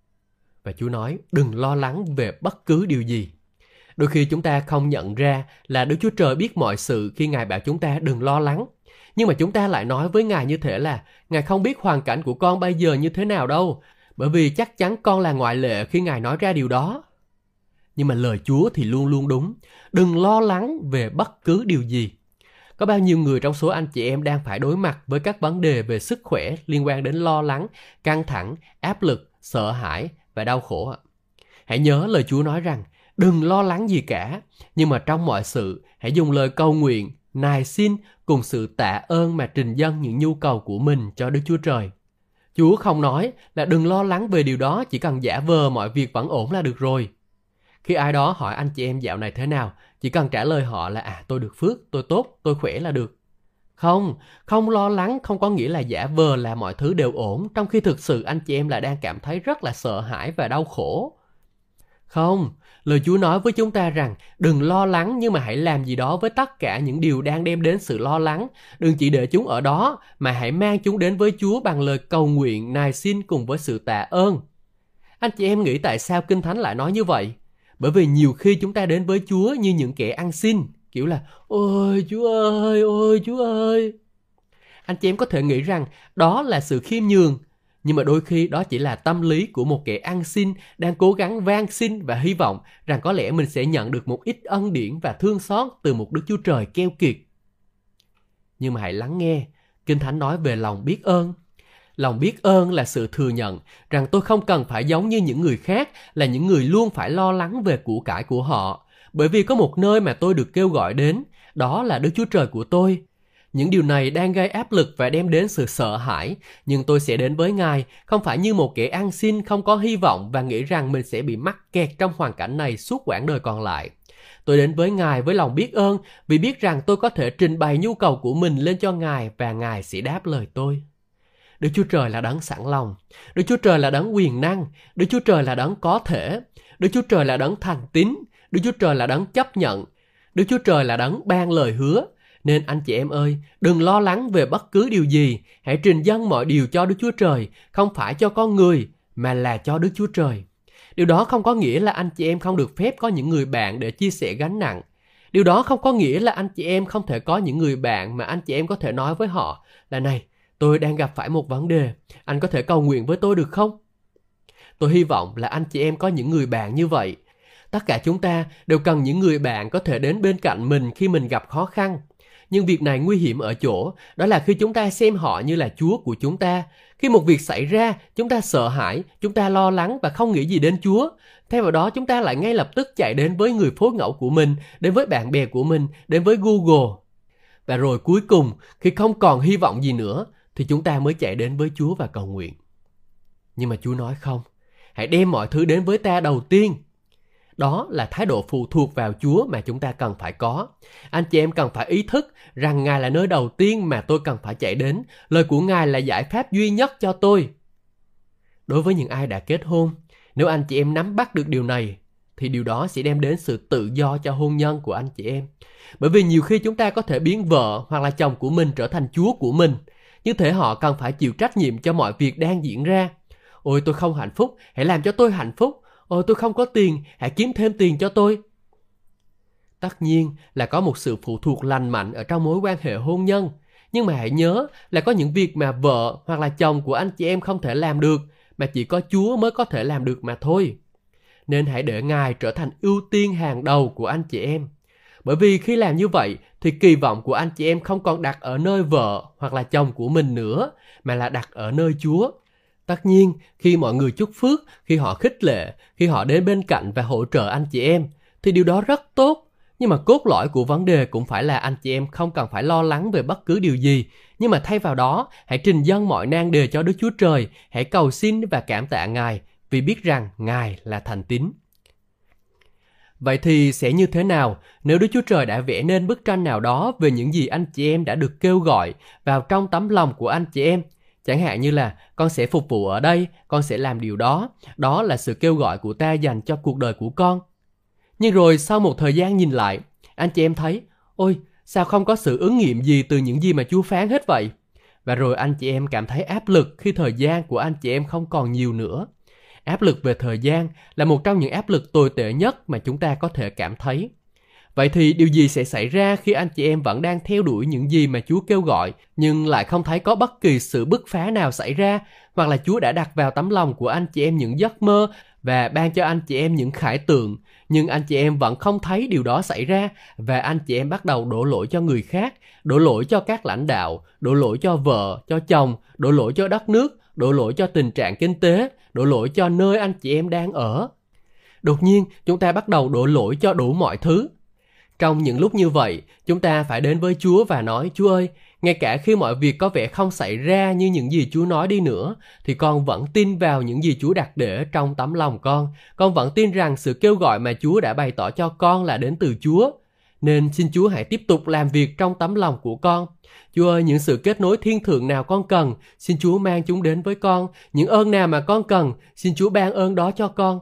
Và Chúa nói, đừng lo lắng về bất cứ điều gì. Đôi khi chúng ta không nhận ra là Đức Chúa Trời biết mọi sự khi Ngài bảo chúng ta đừng lo lắng. Nhưng mà chúng ta lại nói với Ngài như thế là, Ngài không biết hoàn cảnh của con bây giờ như thế nào đâu, bởi vì chắc chắn con là ngoại lệ khi Ngài nói ra điều đó. Nhưng mà lời Chúa thì luôn luôn đúng, đừng lo lắng về bất cứ điều gì. Có bao nhiêu người trong số anh chị em đang phải đối mặt với các vấn đề về sức khỏe liên quan đến lo lắng, căng thẳng, áp lực, sợ hãi và đau khổ ạ? Hãy nhớ lời Chúa nói rằng, đừng lo lắng gì cả, nhưng mà trong mọi sự, hãy dùng lời cầu nguyện, nài xin cùng sự tạ ơn mà trình dâng những nhu cầu của mình cho Đức Chúa Trời. Chúa không nói là đừng lo lắng về điều đó, chỉ cần giả vờ mọi việc vẫn ổn là được rồi. Khi ai đó hỏi anh chị em dạo này thế nào, chỉ cần trả lời họ là à tôi được phước, tôi tốt, tôi khỏe là được. Không, không lo lắng không có nghĩa là giả vờ là mọi thứ đều ổn, trong khi thực sự anh chị em lại đang cảm thấy rất là sợ hãi và đau khổ. Không, lời Chúa nói với chúng ta rằng đừng lo lắng, nhưng mà hãy làm gì đó với tất cả những điều đang đem đến sự lo lắng. Đừng chỉ để chúng ở đó, mà hãy mang chúng đến với Chúa bằng lời cầu nguyện, nài xin cùng với sự tạ ơn. Anh chị em nghĩ tại sao Kinh Thánh lại nói như vậy? Bởi vì nhiều khi chúng ta đến với Chúa như những kẻ ăn xin, kiểu là ôi Chúa ơi, ôi Chúa ơi. Anh chị em có thể nghĩ rằng đó là sự khiêm nhường, nhưng mà đôi khi đó chỉ là tâm lý của một kẻ ăn xin đang cố gắng van xin và hy vọng rằng có lẽ mình sẽ nhận được một ít ân điển và thương xót từ một Đức Chúa Trời keo kiệt. Nhưng mà hãy lắng nghe, Kinh Thánh nói về lòng biết ơn. Lòng biết ơn là sự thừa nhận rằng tôi không cần phải giống như những người khác, là những người luôn phải lo lắng về của cải của họ, bởi vì có một nơi mà tôi được kêu gọi đến, đó là Đức Chúa Trời của tôi. Những điều này đang gây áp lực và đem đến sự sợ hãi, nhưng tôi sẽ đến với Ngài không phải như một kẻ ăn xin không có hy vọng và nghĩ rằng mình sẽ bị mắc kẹt trong hoàn cảnh này suốt quãng đời còn lại. Tôi đến với Ngài với lòng biết ơn vì biết rằng tôi có thể trình bày nhu cầu của mình lên cho Ngài và Ngài sẽ đáp lời tôi. Đức Chúa Trời là đấng sẵn lòng, Đức Chúa Trời là đấng quyền năng, Đức Chúa Trời là đấng có thể, Đức Chúa Trời là đấng thành tín, Đức Chúa Trời là đấng chấp nhận, Đức Chúa Trời là đấng ban lời hứa. Nên anh chị em ơi, đừng lo lắng về bất cứ điều gì, hãy trình dâng mọi điều cho Đức Chúa Trời, không phải cho con người, mà là cho Đức Chúa Trời. Điều đó không có nghĩa là anh chị em không được phép có những người bạn để chia sẻ gánh nặng. Điều đó không có nghĩa là anh chị em không thể có những người bạn mà anh chị em có thể nói với họ là này, tôi đang gặp phải một vấn đề, anh có thể cầu nguyện với tôi được không? Tôi hy vọng là anh chị em có những người bạn như vậy. Tất cả chúng ta đều cần những người bạn có thể đến bên cạnh mình khi mình gặp khó khăn. Nhưng việc này nguy hiểm ở chỗ, đó là khi chúng ta xem họ như là Chúa của chúng ta. Khi một việc xảy ra, chúng ta sợ hãi, chúng ta lo lắng và không nghĩ gì đến Chúa. Thay vào đó, chúng ta lại ngay lập tức chạy đến với người phối ngẫu của mình, đến với bạn bè của mình, đến với Google. Và rồi cuối cùng, khi không còn hy vọng gì nữa, thì chúng ta mới chạy đến với Chúa và cầu nguyện. Nhưng mà Chúa nói không, hãy đem mọi thứ đến với ta đầu tiên. Đó là thái độ phụ thuộc vào Chúa mà chúng ta cần phải có. Anh chị em cần phải ý thức rằng Ngài là nơi đầu tiên mà tôi cần phải chạy đến. Lời của Ngài là giải pháp duy nhất cho tôi. Đối với những ai đã kết hôn, nếu anh chị em nắm bắt được điều này, thì điều đó sẽ đem đến sự tự do cho hôn nhân của anh chị em. Bởi vì nhiều khi chúng ta có thể biến vợ hoặc là chồng của mình trở thành Chúa của mình. Như thế họ cần phải chịu trách nhiệm cho mọi việc đang diễn ra. Ôi tôi không hạnh phúc, hãy làm cho tôi hạnh phúc. Ôi tôi không có tiền, hãy kiếm thêm tiền cho tôi. Tất nhiên là có một sự phụ thuộc lành mạnh ở trong mối quan hệ hôn nhân. Nhưng mà hãy nhớ là có những việc mà vợ hoặc là chồng của anh chị em không thể làm được, mà chỉ có Chúa mới có thể làm được mà thôi. Nên hãy để Ngài trở thành ưu tiên hàng đầu của anh chị em. Bởi vì khi làm như vậy thì kỳ vọng của anh chị em không còn đặt ở nơi vợ hoặc là chồng của mình nữa, mà là đặt ở nơi Chúa. Tất nhiên, khi mọi người chúc phước, khi họ khích lệ, khi họ đến bên cạnh và hỗ trợ anh chị em, thì điều đó rất tốt. Nhưng mà cốt lõi của vấn đề cũng phải là anh chị em không cần phải lo lắng về bất cứ điều gì. Nhưng mà thay vào đó, hãy trình dâng mọi nan đề cho Đức Chúa Trời, hãy cầu xin và cảm tạ Ngài, vì biết rằng Ngài là thành tín. Vậy thì sẽ như thế nào nếu Đức Chúa Trời đã vẽ nên bức tranh nào đó về những gì anh chị em đã được kêu gọi vào trong tấm lòng của anh chị em? Chẳng hạn như là con sẽ phục vụ ở đây, con sẽ làm điều đó, đó là sự kêu gọi của ta dành cho cuộc đời của con. Nhưng rồi sau một thời gian nhìn lại, anh chị em thấy, ôi, sao không có sự ứng nghiệm gì từ những gì mà Chúa phán hết vậy? Và rồi anh chị em cảm thấy áp lực khi thời gian của anh chị em không còn nhiều nữa. Áp lực về thời gian là một trong những áp lực tồi tệ nhất mà chúng ta có thể cảm thấy. Vậy thì điều gì sẽ xảy ra khi anh chị em vẫn đang theo đuổi những gì mà Chúa kêu gọi, nhưng lại không thấy có bất kỳ sự bứt phá nào xảy ra, hoặc là Chúa đã đặt vào tấm lòng của anh chị em những giấc mơ và ban cho anh chị em những khải tượng, nhưng anh chị em vẫn không thấy điều đó xảy ra, và anh chị em bắt đầu đổ lỗi cho người khác, đổ lỗi cho các lãnh đạo, đổ lỗi cho vợ, cho chồng, đổ lỗi cho đất nước, đổ lỗi cho tình trạng kinh tế, đổ lỗi cho nơi anh chị em đang ở. Đột nhiên, chúng ta bắt đầu đổ lỗi cho đủ mọi thứ. Trong những lúc như vậy, chúng ta phải đến với Chúa và nói, Chúa ơi, ngay cả khi mọi việc có vẻ không xảy ra như những gì Chúa nói đi nữa, thì con vẫn tin vào những gì Chúa đặt để trong tấm lòng con. Con vẫn tin rằng sự kêu gọi mà Chúa đã bày tỏ cho con là đến từ Chúa. Nên xin Chúa hãy tiếp tục làm việc trong tấm lòng của con. Chúa ơi, những sự kết nối thiên thượng nào con cần, xin Chúa mang chúng đến với con. Những ơn nào mà con cần, xin Chúa ban ơn đó cho con.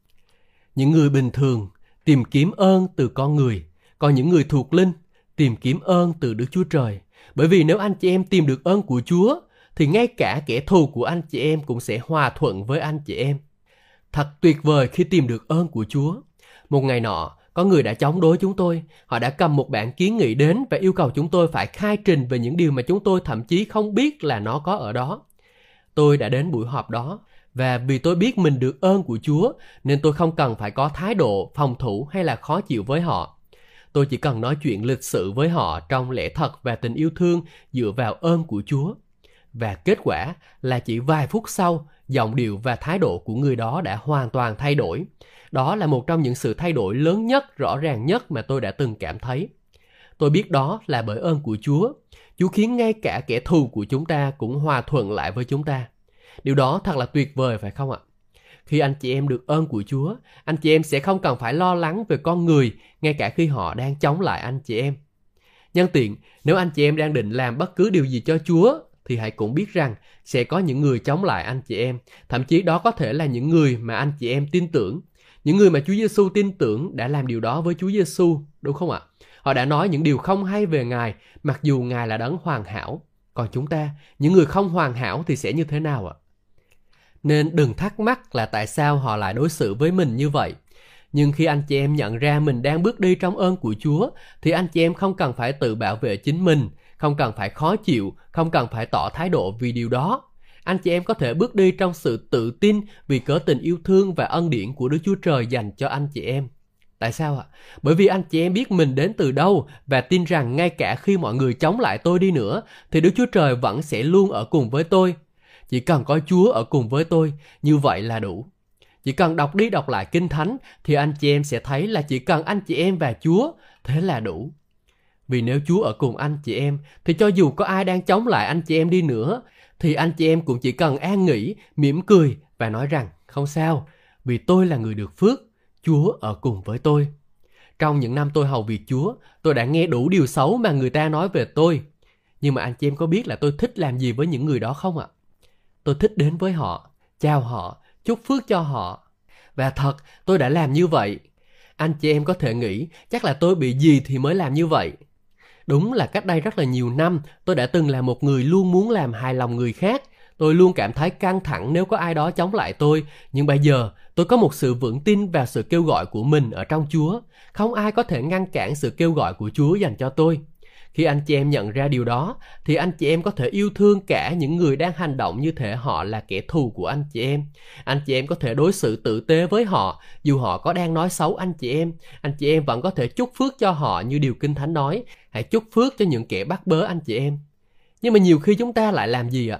Những người bình thường tìm kiếm ơn từ con người, còn những người thuộc linh tìm kiếm ơn từ Đức Chúa Trời. Bởi vì nếu anh chị em tìm được ơn của Chúa, thì ngay cả kẻ thù của anh chị em cũng sẽ hòa thuận với anh chị em. Thật tuyệt vời khi tìm được ơn của Chúa. Một ngày nọ, có người đã chống đối chúng tôi. Họ đã cầm một bản kiến nghị đến và yêu cầu chúng tôi phải khai trình về những điều mà chúng tôi thậm chí không biết là nó có ở đó. Tôi đã đến buổi họp đó, và vì tôi biết mình được ơn của Chúa, nên tôi không cần phải có thái độ phòng thủ hay là khó chịu với họ. Tôi chỉ cần nói chuyện lịch sự với họ trong lẽ thật và tình yêu thương dựa vào ơn của Chúa. Và kết quả là chỉ vài phút sau, giọng điệu và thái độ của người đó đã hoàn toàn thay đổi. Đó là một trong những sự thay đổi lớn nhất, rõ ràng nhất mà tôi đã từng cảm thấy. Tôi biết đó là bởi ơn của Chúa. Chúa khiến ngay cả kẻ thù của chúng ta cũng hòa thuận lại với chúng ta. Điều đó thật là tuyệt vời phải không ạ? Khi anh chị em được ơn của Chúa, anh chị em sẽ không cần phải lo lắng về con người, ngay cả khi họ đang chống lại anh chị em. Nhân tiện, nếu anh chị em đang định làm bất cứ điều gì cho Chúa, thì hãy cũng biết rằng sẽ có những người chống lại anh chị em. Thậm chí đó có thể là những người mà anh chị em tin tưởng. Những người mà Chúa Giêsu tin tưởng đã làm điều đó với Chúa Giêsu, đúng không ạ? Họ đã nói những điều không hay về Ngài, mặc dù Ngài là đấng hoàn hảo. Còn chúng ta, những người không hoàn hảo thì sẽ như thế nào ạ? Nên đừng thắc mắc là tại sao họ lại đối xử với mình như vậy. Nhưng khi anh chị em nhận ra mình đang bước đi trong ơn của Chúa, thì anh chị em không cần phải tự bảo vệ chính mình, không cần phải khó chịu, không cần phải tỏ thái độ vì điều đó. Anh chị em có thể bước đi trong sự tự tin vì cớ tình yêu thương và ân điển của Đức Chúa Trời dành cho anh chị em. Tại sao ạ? Bởi vì anh chị em biết mình đến từ đâu và tin rằng ngay cả khi mọi người chống lại tôi đi nữa, thì Đức Chúa Trời vẫn sẽ luôn ở cùng với tôi. Chỉ cần có Chúa ở cùng với tôi, như vậy là đủ. Chỉ cần đọc đi đọc lại Kinh Thánh thì anh chị em sẽ thấy là chỉ cần anh chị em và Chúa, thế là đủ. Vì nếu Chúa ở cùng anh chị em, thì cho dù có ai đang chống lại anh chị em đi nữa, thì anh chị em cũng chỉ cần an nghỉ, mỉm cười và nói rằng không sao, vì tôi là người được phước, Chúa ở cùng với tôi. Trong những năm tôi hầu việc Chúa, tôi đã nghe đủ điều xấu mà người ta nói về tôi. Nhưng mà anh chị em có biết là tôi thích làm gì với những người đó không ạ? Tôi thích đến với họ, chào họ, chúc phước cho họ. Và thật, tôi đã làm như vậy. Anh chị em có thể nghĩ chắc là tôi bị gì thì mới làm như vậy. Đúng là cách đây rất là nhiều năm, tôi đã từng là một người luôn muốn làm hài lòng người khác. Tôi luôn cảm thấy căng thẳng nếu có ai đó chống lại tôi. Nhưng bây giờ, tôi có một sự vững tin vào sự kêu gọi của mình ở trong Chúa. Không ai có thể ngăn cản sự kêu gọi của Chúa dành cho tôi. Khi anh chị em nhận ra điều đó, thì anh chị em có thể yêu thương cả những người đang hành động như thể họ là kẻ thù của anh chị em. Anh chị em có thể đối xử tử tế với họ, dù họ có đang nói xấu anh chị em. Anh chị em vẫn có thể chúc phước cho họ như điều Kinh Thánh nói, hãy chúc phước cho những kẻ bắt bớ anh chị em. Nhưng mà nhiều khi chúng ta lại làm gì ạ?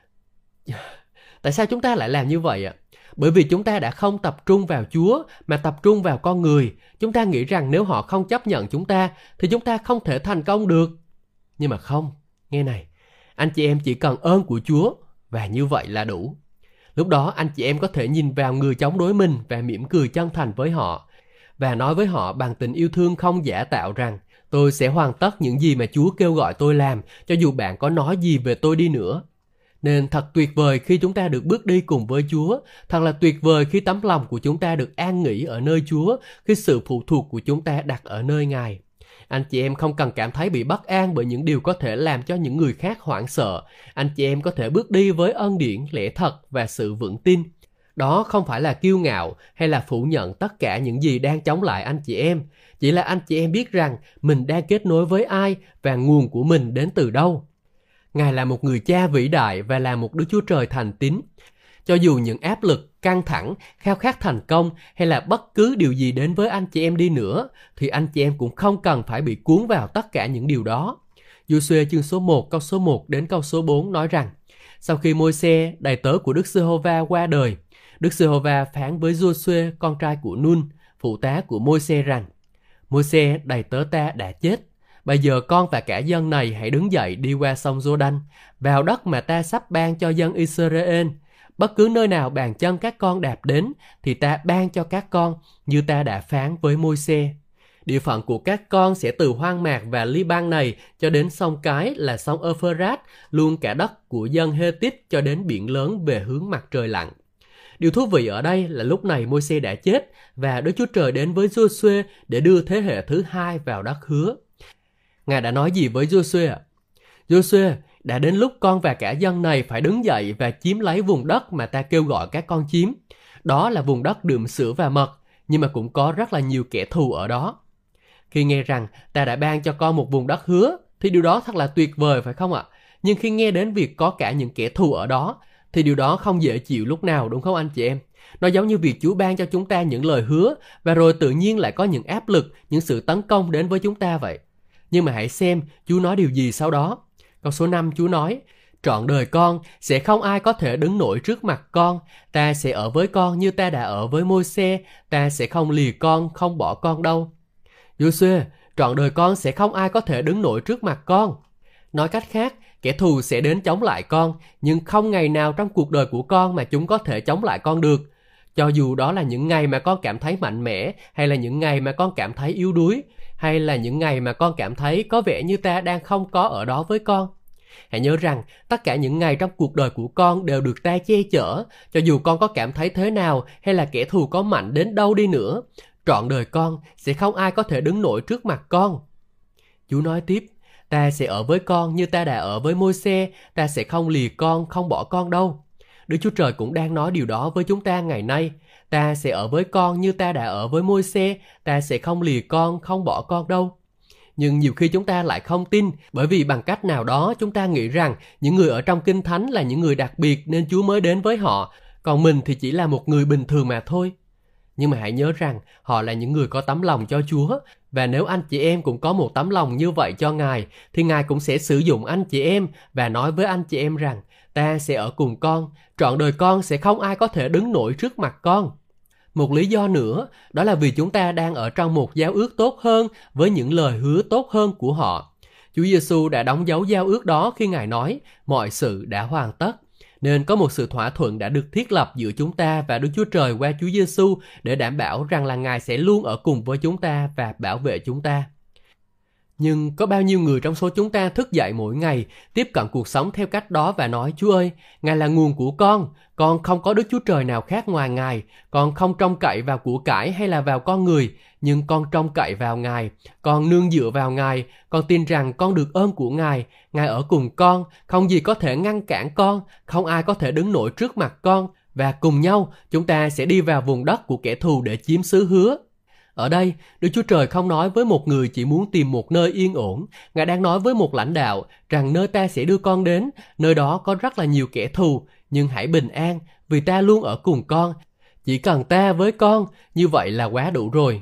Tại sao chúng ta lại làm như vậy ạ? Bởi vì chúng ta đã không tập trung vào Chúa mà tập trung vào con người. Chúng ta nghĩ rằng nếu họ không chấp nhận chúng ta thì chúng ta không thể thành công được. Nhưng mà không, nghe này, anh chị em chỉ cần ơn của Chúa và như vậy là đủ. Lúc đó anh chị em có thể nhìn vào người chống đối mình và mỉm cười chân thành với họ và nói với họ bằng tình yêu thương không giả tạo rằng tôi sẽ hoàn tất những gì mà Chúa kêu gọi tôi làm, cho dù bạn có nói gì về tôi đi nữa. Nên thật tuyệt vời khi chúng ta được bước đi cùng với Chúa. Thật là tuyệt vời khi tấm lòng của chúng ta được an nghỉ ở nơi Chúa, khi sự phụ thuộc của chúng ta đặt ở nơi Ngài. Anh chị em không cần cảm thấy bị bất an bởi những điều có thể làm cho những người khác hoảng sợ. Anh chị em có thể bước đi với ân điển, lẽ thật và sự vững tin. Đó không phải là kiêu ngạo hay là phủ nhận tất cả những gì đang chống lại anh chị em. Chỉ là anh chị em biết rằng mình đang kết nối với ai và nguồn của mình đến từ đâu. Ngài là một người cha vĩ đại và là một Đức Chúa Trời thành tín. Cho dù những áp lực, căng thẳng, khao khát thành công hay là bất cứ điều gì đến với anh chị em đi nữa, thì anh chị em cũng không cần phải bị cuốn vào tất cả những điều đó. Giô-suê chương số một, câu số một đến câu số bốn nói rằng, sau khi Môi-se, đầy tớ của Đức Giê-hô-va qua đời, Đức Giê-hô-va phán với Giô-suê, con trai của Nun, phụ tá của Môi-se rằng, Môi-se, đầy tớ ta đã chết. Bây giờ con và cả dân này hãy đứng dậy đi qua sông Giô-đanh, vào đất mà ta sắp ban cho dân Israel. Bất cứ nơi nào bàn chân các con đạp đến, thì ta ban cho các con, như ta đã phán với Môi-se. Địa phận của các con sẽ từ hoang mạc và Li-ban này cho đến sông Cái là sông Ơ-phơ-rát, luôn cả đất của dân Hê-tít cho đến biển lớn về hướng mặt trời lặn. Điều thú vị ở đây là lúc này Môi-se đã chết và Đức Chúa Trời đến với Giô-suê để đưa thế hệ thứ hai vào đất hứa. Ngài đã nói gì với Giô-suê ạ? Giô-suê, đã đến lúc con và cả dân này phải đứng dậy và chiếm lấy vùng đất mà ta kêu gọi các con chiếm. Đó là vùng đất đượm sữa và mật, nhưng mà cũng có rất là nhiều kẻ thù ở đó. Khi nghe rằng ta đã ban cho con một vùng đất hứa, thì điều đó thật là tuyệt vời phải không ạ? Nhưng khi nghe đến việc có cả những kẻ thù ở đó, thì điều đó không dễ chịu lúc nào, đúng không anh chị em? Nó giống như việc Chúa ban cho chúng ta những lời hứa, và rồi tự nhiên lại có những áp lực, những sự tấn công đến với chúng ta vậy. Nhưng mà hãy xem Chúa nói điều gì sau đó. Câu số năm Chúa nói, trọn đời con sẽ không ai có thể đứng nổi trước mặt con. Ta sẽ ở với con như ta đã ở với Môi-se. Ta sẽ không lìa con, không bỏ con đâu. Giô-suê, trọn đời con sẽ không ai có thể đứng nổi trước mặt con. Nói cách khác, kẻ thù sẽ đến chống lại con, nhưng không ngày nào trong cuộc đời của con mà chúng có thể chống lại con được. Cho dù đó là những ngày mà con cảm thấy mạnh mẽ, hay là những ngày mà con cảm thấy yếu đuối, hay là những ngày mà con cảm thấy có vẻ như ta đang không có ở đó với con. Hãy nhớ rằng tất cả những ngày trong cuộc đời của con đều được ta che chở, cho dù con có cảm thấy thế nào hay là kẻ thù có mạnh đến đâu đi nữa. Trọn đời con sẽ không ai có thể đứng nổi trước mặt con. Chúa nói tiếp, ta sẽ ở với con như ta đã ở với Môi-se, ta sẽ không lìa con, không bỏ con đâu. Đức Chúa Trời cũng đang nói điều đó với chúng ta ngày nay. Ta sẽ ở với con như ta đã ở với Môi-se, ta sẽ không lìa con, không bỏ con đâu. Nhưng nhiều khi chúng ta lại không tin, bởi vì bằng cách nào đó chúng ta nghĩ rằng những người ở trong Kinh Thánh là những người đặc biệt nên Chúa mới đến với họ, còn mình thì chỉ là một người bình thường mà thôi. Nhưng mà hãy nhớ rằng họ là những người có tấm lòng cho Chúa, và nếu anh chị em cũng có một tấm lòng như vậy cho Ngài, thì Ngài cũng sẽ sử dụng anh chị em và nói với anh chị em rằng ta sẽ ở cùng con, trọn đời con sẽ không ai có thể đứng nổi trước mặt con. Một lý do nữa, đó là vì chúng ta đang ở trong một giao ước tốt hơn với những lời hứa tốt hơn của họ. Chúa Giêsu đã đóng dấu giao ước đó khi Ngài nói, mọi sự đã hoàn tất. Nên có một sự thỏa thuận đã được thiết lập giữa chúng ta và Đức Chúa Trời qua Chúa Giêsu để đảm bảo rằng là Ngài sẽ luôn ở cùng với chúng ta và bảo vệ chúng ta. Nhưng có bao nhiêu người trong số chúng ta thức dậy mỗi ngày, tiếp cận cuộc sống theo cách đó và nói, Chúa ơi, Ngài là nguồn của con, con không có Đức Chúa Trời nào khác ngoài Ngài, con không trông cậy vào của cải hay là vào con người, nhưng con trông cậy vào Ngài, con nương dựa vào Ngài, con tin rằng con được ơn của Ngài, Ngài ở cùng con, không gì có thể ngăn cản con, không ai có thể đứng nổi trước mặt con, và cùng nhau chúng ta sẽ đi vào vùng đất của kẻ thù để chiếm xứ hứa. Ở đây, Đức Chúa Trời không nói với một người chỉ muốn tìm một nơi yên ổn. Ngài đang nói với một lãnh đạo rằng nơi ta sẽ đưa con đến, nơi đó có rất là nhiều kẻ thù, nhưng hãy bình an vì ta luôn ở cùng con. Chỉ cần ta với con, như vậy là quá đủ rồi.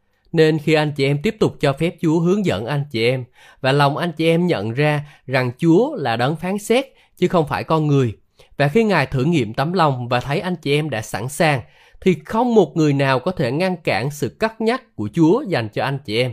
Nên khi anh chị em tiếp tục cho phép Chúa hướng dẫn anh chị em, và lòng anh chị em nhận ra rằng Chúa là đấng phán xét, chứ không phải con người, và khi Ngài thử nghiệm tấm lòng và thấy anh chị em đã sẵn sàng, thì không một người nào có thể ngăn cản sự cất nhắc của Chúa dành cho anh chị em.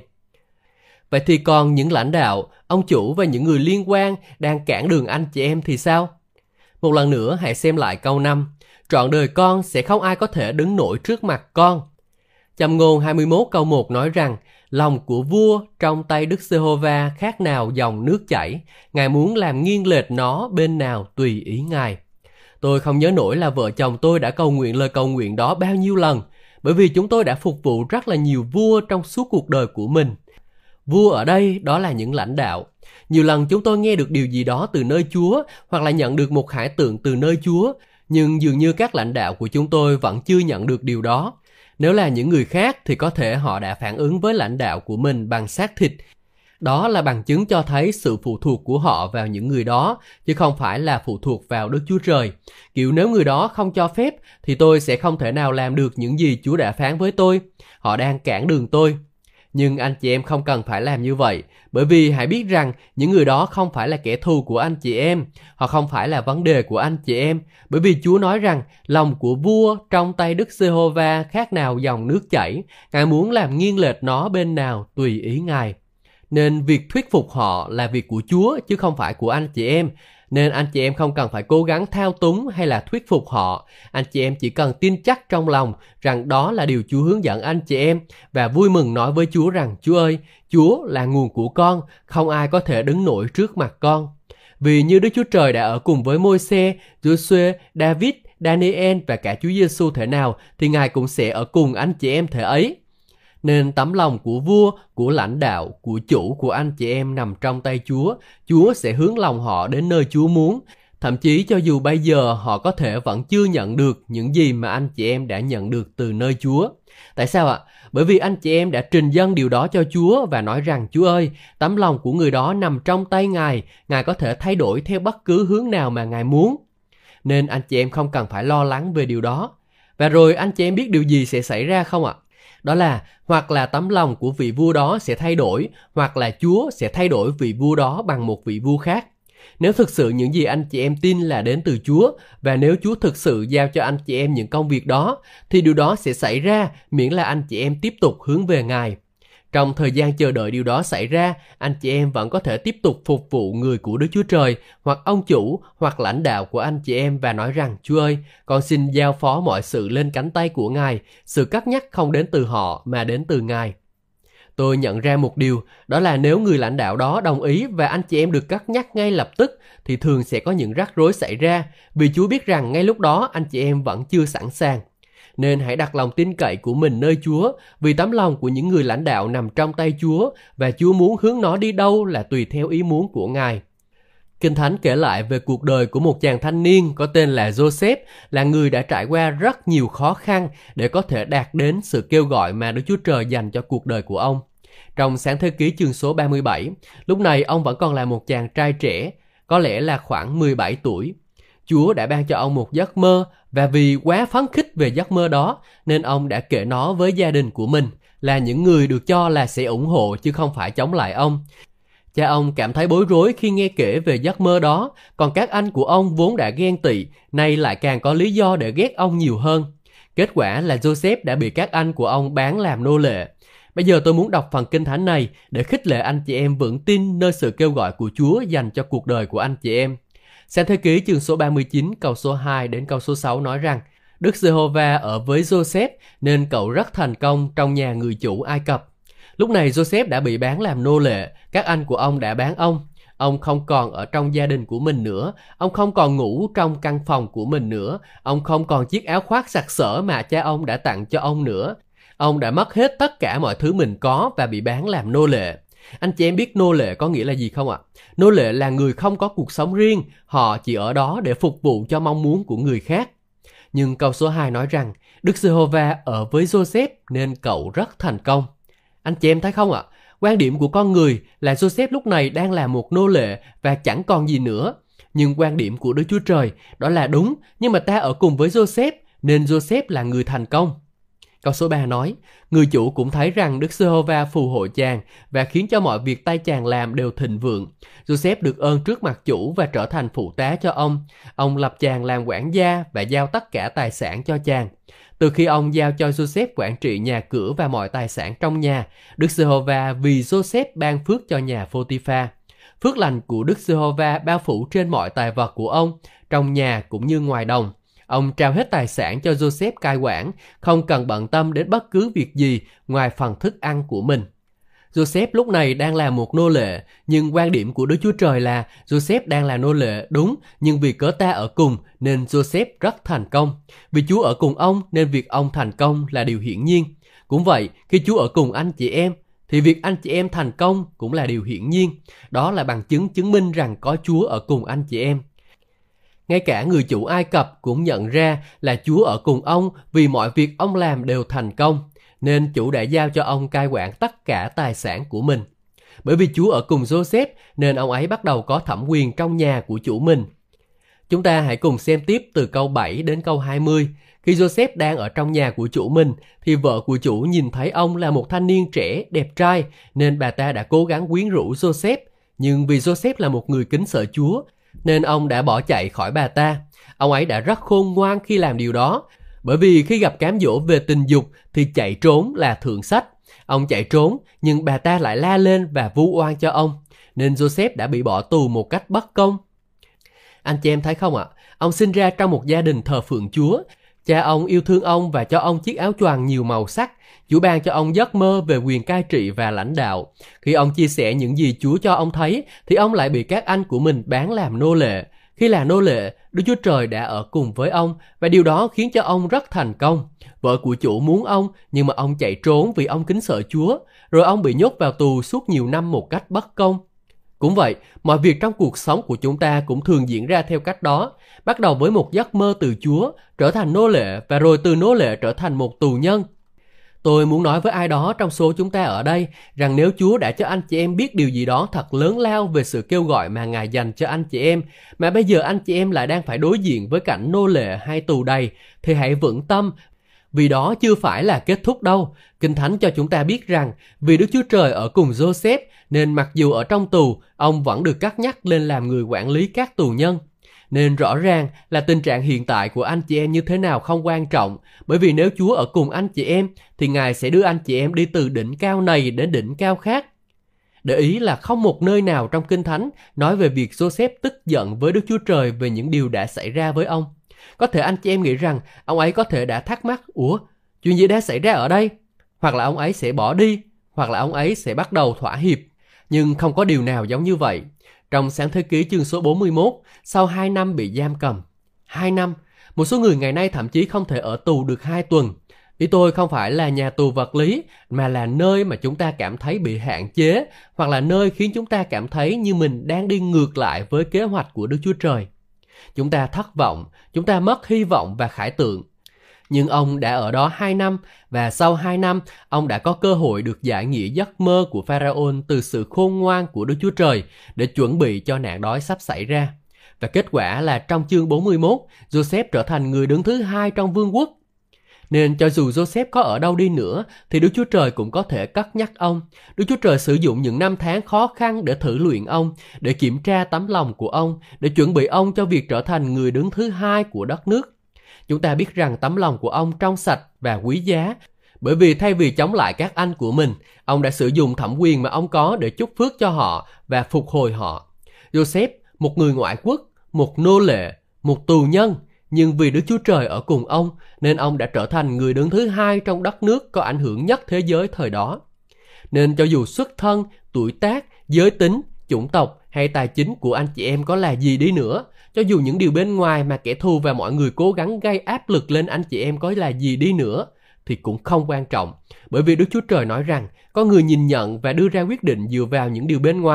Vậy thì còn những lãnh đạo, ông chủ và những người liên quan đang cản đường anh chị em thì sao? Một lần nữa hãy xem lại câu năm. Trọn đời con sẽ không ai có thể đứng nổi trước mặt con. Châm ngôn hai mươi mốt câu một nói rằng, lòng của vua trong tay Đức Giê-hô-va khác nào dòng nước chảy, Ngài muốn làm nghiêng lệch nó bên nào tùy ý Ngài. Tôi không nhớ nổi là vợ chồng tôi đã cầu nguyện lời cầu nguyện đó bao nhiêu lần, bởi vì chúng tôi đã phục vụ rất là nhiều vua trong suốt cuộc đời của mình. Vua ở đây đó là những lãnh đạo. Nhiều lần chúng tôi nghe được điều gì đó từ nơi Chúa, hoặc là nhận được một khải tượng từ nơi Chúa, nhưng dường như các lãnh đạo của chúng tôi vẫn chưa nhận được điều đó. Nếu là những người khác thì có thể họ đã phản ứng với lãnh đạo của mình bằng xác thịt. Đó là bằng chứng cho thấy sự phụ thuộc của họ vào những người đó, chứ không phải là phụ thuộc vào Đức Chúa Trời. Kiểu nếu người đó không cho phép thì tôi sẽ không thể nào làm được những gì Chúa đã phán với tôi. Họ đang cản đường tôi. Nhưng anh chị em không cần phải làm như vậy, bởi vì hãy biết rằng những người đó không phải là kẻ thù của anh chị em, họ không phải là vấn đề của anh chị em, bởi vì Chúa nói rằng lòng của vua trong tay Đức Giê-hô-va khác nào dòng nước chảy, Ngài muốn làm nghiêng lệch nó bên nào tùy ý Ngài. Nên việc thuyết phục họ là việc của Chúa chứ không phải của anh chị em. Nên anh chị em không cần phải cố gắng thao túng hay là thuyết phục họ. Anh chị em chỉ cần tin chắc trong lòng rằng đó là điều Chúa hướng dẫn anh chị em, và vui mừng nói với Chúa rằng, Chúa ơi, Chúa là nguồn của con, không ai có thể đứng nổi trước mặt con. Vì như Đức Chúa Trời đã ở cùng với Môi-se, Giô-suê, David, Daniel và cả Chúa Giê-xu thể nào, thì Ngài cũng sẽ ở cùng anh chị em thể ấy. Nên tấm lòng của vua, của lãnh đạo, của chủ, của anh chị em nằm trong tay Chúa. Chúa sẽ hướng lòng họ đến nơi Chúa muốn. Thậm chí cho dù bây giờ họ có thể vẫn chưa nhận được những gì mà anh chị em đã nhận được từ nơi Chúa. Tại sao ạ? Bởi vì anh chị em đã trình dâng điều đó cho Chúa và nói rằng, Chúa ơi, tấm lòng của người đó nằm trong tay Ngài. Ngài có thể thay đổi theo bất cứ hướng nào mà Ngài muốn. Nên anh chị em không cần phải lo lắng về điều đó. Và rồi anh chị em biết điều gì sẽ xảy ra không ạ? Đó là hoặc là tấm lòng của vị vua đó sẽ thay đổi, hoặc là Chúa sẽ thay đổi vị vua đó bằng một vị vua khác. Nếu thực sự những gì anh chị em tin là đến từ Chúa, và nếu Chúa thực sự giao cho anh chị em những công việc đó, thì điều đó sẽ xảy ra miễn là anh chị em tiếp tục hướng về Ngài. Trong thời gian chờ đợi điều đó xảy ra, anh chị em vẫn có thể tiếp tục phục vụ người của Đức Chúa Trời, hoặc ông chủ, hoặc lãnh đạo của anh chị em và nói rằng, Chúa ơi, con xin giao phó mọi sự lên cánh tay của Ngài, sự cất nhắc không đến từ họ mà đến từ Ngài. Tôi nhận ra một điều, đó là nếu người lãnh đạo đó đồng ý và anh chị em được cất nhắc ngay lập tức, thì thường sẽ có những rắc rối xảy ra, vì Chúa biết rằng ngay lúc đó anh chị em vẫn chưa sẵn sàng. Nên hãy đặt lòng tin cậy của mình nơi Chúa, vì tấm lòng của những người lãnh đạo nằm trong tay Chúa, và Chúa muốn hướng nó đi đâu là tùy theo ý muốn của Ngài. Kinh Thánh kể lại về cuộc đời của một chàng thanh niên có tên là Joseph, là người đã trải qua rất nhiều khó khăn để có thể đạt đến sự kêu gọi mà Đức Chúa Trời dành cho cuộc đời của ông. Trong Sáng Thế Ký chương số ba mươi bảy, lúc này ông vẫn còn là một chàng trai trẻ, có lẽ là khoảng mười bảy tuổi. Chúa đã ban cho ông một giấc mơ, và vì quá phấn khích về giấc mơ đó nên ông đã kể nó với gia đình của mình, là những người được cho là sẽ ủng hộ chứ không phải chống lại ông. Cha ông cảm thấy bối rối khi nghe kể về giấc mơ đó, còn các anh của ông vốn đã ghen tị, nay lại càng có lý do để ghét ông nhiều hơn. Kết quả là Joseph đã bị các anh của ông bán làm nô lệ. Bây giờ tôi muốn đọc phần Kinh Thánh này để khích lệ anh chị em vững tin nơi sự kêu gọi của Chúa dành cho cuộc đời của anh chị em. Sáng Thế Ký chương số ba mươi chín câu số hai đến câu số sáu nói rằng, Đức Giê-hô-va ở với Joseph nên cậu rất thành công trong nhà người chủ Ai Cập. Lúc này Joseph đã bị bán làm nô lệ, các anh của ông đã bán ông. Ông không còn ở trong gia đình của mình nữa, ông không còn ngủ trong căn phòng của mình nữa, ông không còn chiếc áo khoác sặc sỡ mà cha ông đã tặng cho ông nữa. Ông đã mất hết tất cả mọi thứ mình có và bị bán làm nô lệ. Anh chị em biết nô lệ có nghĩa là gì không ạ? Nô lệ là người không có cuộc sống riêng, họ chỉ ở đó để phục vụ cho mong muốn của người khác. Nhưng câu số hai nói rằng Đức Giê-hô-va ở với Joseph nên cậu rất thành công. Anh chị em thấy không ạ? Quan điểm của con người là Joseph lúc này đang là một nô lệ và chẳng còn gì nữa. Nhưng quan điểm của Đức Chúa Trời đó là đúng, nhưng mà ta ở cùng với Joseph nên Joseph là người thành công. Câu số ba nói, người chủ cũng thấy rằng Đức Giê-hô-va phù hộ chàng và khiến cho mọi việc tay chàng làm đều thịnh vượng. Joseph được ơn trước mặt chủ và trở thành phụ tá cho ông. Ông lập chàng làm quản gia và giao tất cả tài sản cho chàng. Từ khi ông giao cho Joseph quản trị nhà cửa và mọi tài sản trong nhà, Đức Giê-hô-va vì Joseph ban phước cho nhà Phô-ti-pha. Phước lành của Đức Giê-hô-va bao phủ trên mọi tài vật của ông, trong nhà cũng như ngoài đồng. Ông trao hết tài sản cho Joseph cai quản, không cần bận tâm đến bất cứ việc gì ngoài phần thức ăn của mình. Joseph lúc này đang là một nô lệ, nhưng quan điểm của Đức Chúa Trời là Joseph đang là nô lệ đúng, nhưng vì cớ ta ở cùng nên Joseph rất thành công. Vì Chúa ở cùng ông nên việc ông thành công là điều hiển nhiên. Cũng vậy, khi Chúa ở cùng anh chị em, thì việc anh chị em thành công cũng là điều hiển nhiên. Đó là bằng chứng chứng minh rằng có Chúa ở cùng anh chị em. Ngay cả người chủ Ai Cập cũng nhận ra là Chúa ở cùng ông vì mọi việc ông làm đều thành công, nên chủ đã giao cho ông cai quản tất cả tài sản của mình. Bởi vì Chúa ở cùng Joseph nên ông ấy bắt đầu có thẩm quyền trong nhà của chủ mình. Chúng ta hãy cùng xem tiếp từ câu bảy đến câu hai mươi. Khi Joseph đang ở trong nhà của chủ mình, thì vợ của chủ nhìn thấy ông là một thanh niên trẻ, đẹp trai, nên bà ta đã cố gắng quyến rũ Joseph. Nhưng vì Joseph là một người kính sợ Chúa, nên ông đã bỏ chạy khỏi bà ta. Ông ấy đã rất khôn ngoan khi làm điều đó, bởi vì khi gặp cám dỗ về tình dục thì chạy trốn là thượng sách. Ông chạy trốn, nhưng bà ta lại la lên và vu oan cho ông, nên Joseph đã bị bỏ tù một cách bất công. Anh chị em thấy không ạ? Ông sinh ra trong một gia đình thờ phượng Chúa. Cha ông yêu thương ông và cho ông chiếc áo choàng nhiều màu sắc. Chúa ban cho ông giấc mơ về quyền cai trị và lãnh đạo. Khi ông chia sẻ những gì Chúa cho ông thấy, thì ông lại bị các anh của mình bán làm nô lệ. Khi là nô lệ, Đức Chúa Trời đã ở cùng với ông, và điều đó khiến cho ông rất thành công. Vợ của chủ muốn ông, nhưng mà ông chạy trốn vì ông kính sợ Chúa, rồi ông bị nhốt vào tù suốt nhiều năm một cách bất công. Cũng vậy, mọi việc trong cuộc sống của chúng ta cũng thường diễn ra theo cách đó. Bắt đầu với một giấc mơ từ Chúa, trở thành nô lệ, và rồi từ nô lệ trở thành một tù nhân. Tôi muốn nói với ai đó trong số chúng ta ở đây rằng nếu Chúa đã cho anh chị em biết điều gì đó thật lớn lao về sự kêu gọi mà Ngài dành cho anh chị em, mà bây giờ anh chị em lại đang phải đối diện với cảnh nô lệ hay tù đầy, thì hãy vững tâm, vì đó chưa phải là kết thúc đâu. Kinh Thánh cho chúng ta biết rằng vì Đức Chúa Trời ở cùng Joseph nên mặc dù ở trong tù, ông vẫn được cất nhắc lên làm người quản lý các tù nhân. Nên rõ ràng là tình trạng hiện tại của anh chị em như thế nào không quan trọng, bởi vì nếu Chúa ở cùng anh chị em thì Ngài sẽ đưa anh chị em đi từ đỉnh cao này đến đỉnh cao khác. Để ý là không một nơi nào trong Kinh Thánh nói về việc Joseph tức giận với Đức Chúa Trời về những điều đã xảy ra với ông. Có thể anh chị em nghĩ rằng ông ấy có thể đã thắc mắc, ủa, chuyện gì đã xảy ra ở đây? Hoặc là ông ấy sẽ bỏ đi, hoặc là ông ấy sẽ bắt đầu thỏa hiệp. Nhưng không có điều nào giống như vậy. Trong Sáng Thế Ký chương số bốn mươi mốt, sau hai năm bị giam cầm. hai năm, một số người ngày nay thậm chí không thể ở tù được hai tuần. Ý tôi không phải là nhà tù vật lý, mà là nơi mà chúng ta cảm thấy bị hạn chế, hoặc là nơi khiến chúng ta cảm thấy như mình đang đi ngược lại với kế hoạch của Đức Chúa Trời. Chúng ta thất vọng, chúng ta mất hy vọng và khải tượng. Nhưng ông đã ở đó hai năm, và sau hai năm, ông đã có cơ hội được giải nghĩa giấc mơ của Pharaoh từ sự khôn ngoan của Đức Chúa Trời để chuẩn bị cho nạn đói sắp xảy ra. Và kết quả là trong chương bốn mươi mốt, Joseph trở thành người đứng thứ hai trong vương quốc. Nên cho dù Joseph có ở đâu đi nữa, thì Đức Chúa Trời cũng có thể cất nhắc ông. Đức Chúa Trời sử dụng những năm tháng khó khăn để thử luyện ông, để kiểm tra tấm lòng của ông, để chuẩn bị ông cho việc trở thành người đứng thứ hai của đất nước. Chúng ta biết rằng tấm lòng của ông trong sạch và quý giá, bởi vì thay vì chống lại các anh của mình, ông đã sử dụng thẩm quyền mà ông có để chúc phước cho họ và phục hồi họ. Joseph, một người ngoại quốc, một nô lệ, một tù nhân, nhưng vì Đức Chúa Trời ở cùng ông, nên ông đã trở thành người đứng thứ hai trong đất nước có ảnh hưởng nhất thế giới thời đó. Nên cho dù xuất thân, tuổi tác, giới tính, chủng tộc hay tài chính của anh chị em có là gì đi nữa, cho dù những điều bên ngoài mà kẻ thù và mọi người cố gắng gây áp lực lên anh chị em có là gì đi nữa, thì cũng không quan trọng. Bởi vì Đức Chúa Trời nói rằng có người nhìn nhận và đưa ra quyết định dựa vào những điều bên ngoài,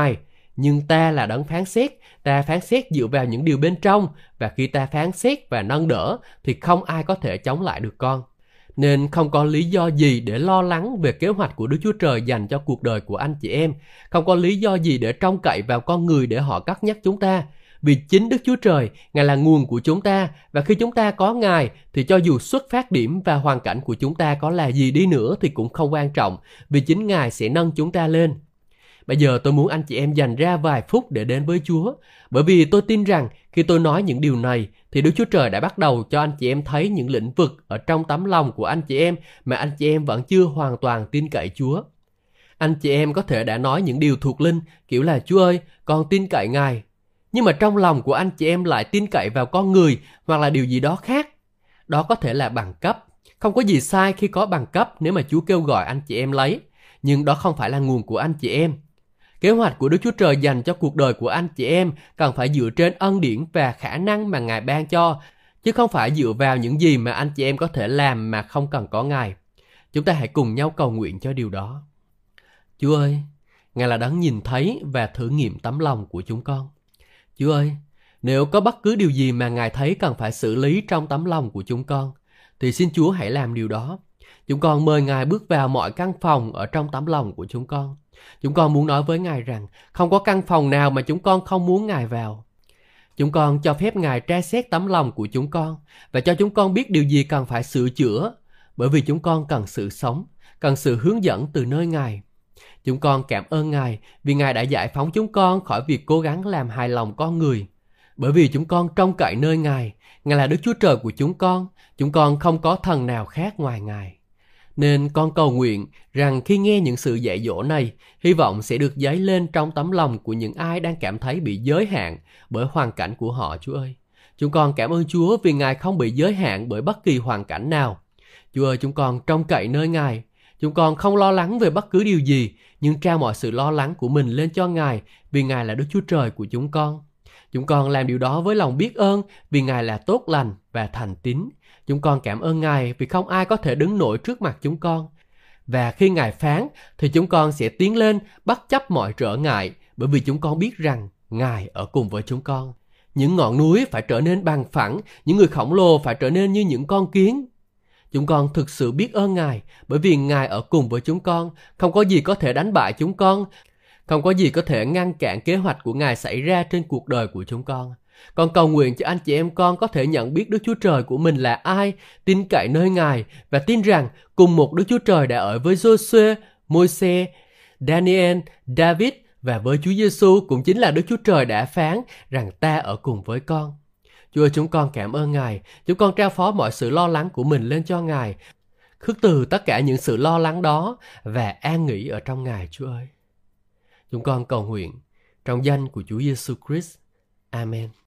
Nhưng ta là đấng phán xét, ta phán xét dựa vào những điều bên trong, và khi ta phán xét và nâng đỡ thì không ai có thể chống lại được con. Nên không có lý do gì để lo lắng về kế hoạch của Đức Chúa Trời dành cho cuộc đời của anh chị em. Không có lý do gì để trông cậy vào con người để họ cất nhắc chúng ta. Vì chính Đức Chúa Trời, Ngài là nguồn của chúng ta, và khi chúng ta có Ngài thì cho dù xuất phát điểm và hoàn cảnh của chúng ta có là gì đi nữa thì cũng không quan trọng, vì chính Ngài sẽ nâng chúng ta lên. Bây giờ tôi muốn anh chị em dành ra vài phút để đến với Chúa, bởi vì tôi tin rằng khi tôi nói những điều này thì Đức Chúa Trời đã bắt đầu cho anh chị em thấy những lĩnh vực ở trong tấm lòng của anh chị em mà anh chị em vẫn chưa hoàn toàn tin cậy Chúa. Anh chị em có thể đã nói những điều thuộc linh kiểu là: Chúa ơi, con tin cậy Ngài. Nhưng mà trong lòng của anh chị em lại tin cậy vào con người hoặc là điều gì đó khác. Đó có thể là bằng cấp. Không có gì sai khi có bằng cấp nếu mà Chúa kêu gọi anh chị em lấy. Nhưng đó không phải là nguồn của anh chị em. Kế hoạch của Đức Chúa Trời dành cho cuộc đời của anh chị em cần phải dựa trên ân điển và khả năng mà Ngài ban cho, chứ không phải dựa vào những gì mà anh chị em có thể làm mà không cần có Ngài. Chúng ta hãy cùng nhau cầu nguyện cho điều đó. Chúa ơi, Ngài là đấng nhìn thấy và thử nghiệm tấm lòng của chúng con. Chúa ơi, nếu có bất cứ điều gì mà Ngài thấy cần phải xử lý trong tấm lòng của chúng con, thì xin Chúa hãy làm điều đó. Chúng con mời Ngài bước vào mọi căn phòng ở trong tấm lòng của chúng con. Chúng con muốn nói với Ngài rằng không có căn phòng nào mà chúng con không muốn Ngài vào. Chúng con cho phép Ngài tra xét tấm lòng của chúng con và cho chúng con biết điều gì cần phải sửa chữa, bởi vì chúng con cần sự sống, cần sự hướng dẫn từ nơi Ngài. Chúng con cảm ơn Ngài vì Ngài đã giải phóng chúng con khỏi việc cố gắng làm hài lòng con người. Bởi vì chúng con trông cậy nơi Ngài, Ngài là Đức Chúa Trời của chúng con, chúng con không có thần nào khác ngoài Ngài. Nên con cầu nguyện rằng khi nghe những sự dạy dỗ này, hy vọng sẽ được dấy lên trong tấm lòng của những ai đang cảm thấy bị giới hạn bởi hoàn cảnh của họ, Chúa ơi. Chúng con cảm ơn Chúa vì Ngài không bị giới hạn bởi bất kỳ hoàn cảnh nào. Chúa ơi, chúng con trông cậy nơi Ngài. Chúng con không lo lắng về bất cứ điều gì, nhưng trao mọi sự lo lắng của mình lên cho Ngài vì Ngài là Đức Chúa Trời của chúng con. Chúng con làm điều đó với lòng biết ơn vì Ngài là tốt lành và thành tín. Chúng con cảm ơn Ngài vì không ai có thể đứng nổi trước mặt chúng con. Và khi Ngài phán thì chúng con sẽ tiến lên bất chấp mọi trở ngại, bởi vì chúng con biết rằng Ngài ở cùng với chúng con. Những ngọn núi phải trở nên bằng phẳng, những người khổng lồ phải trở nên như những con kiến. Chúng con thực sự biết ơn Ngài, bởi vì Ngài ở cùng với chúng con. Không có gì có thể đánh bại chúng con. Không có gì có thể ngăn cản kế hoạch của Ngài xảy ra trên cuộc đời của chúng con. Con cầu nguyện cho anh chị em con có thể nhận biết Đức Chúa Trời của mình là ai, tin cậy nơi Ngài và tin rằng cùng một Đức Chúa Trời đã ở với Giô-suê, Môi-se, Daniel, David và với Chúa Giêsu cũng chính là Đức Chúa Trời đã phán rằng ta ở cùng với con. Chúa ơi, chúng con cảm ơn Ngài. Chúng con trao phó mọi sự lo lắng của mình lên cho Ngài. Khước từ tất cả những sự lo lắng đó và an nghỉ ở trong Ngài, Chúa ơi. Chúng con cầu nguyện trong danh của Chúa Giêsu Christ. Amen.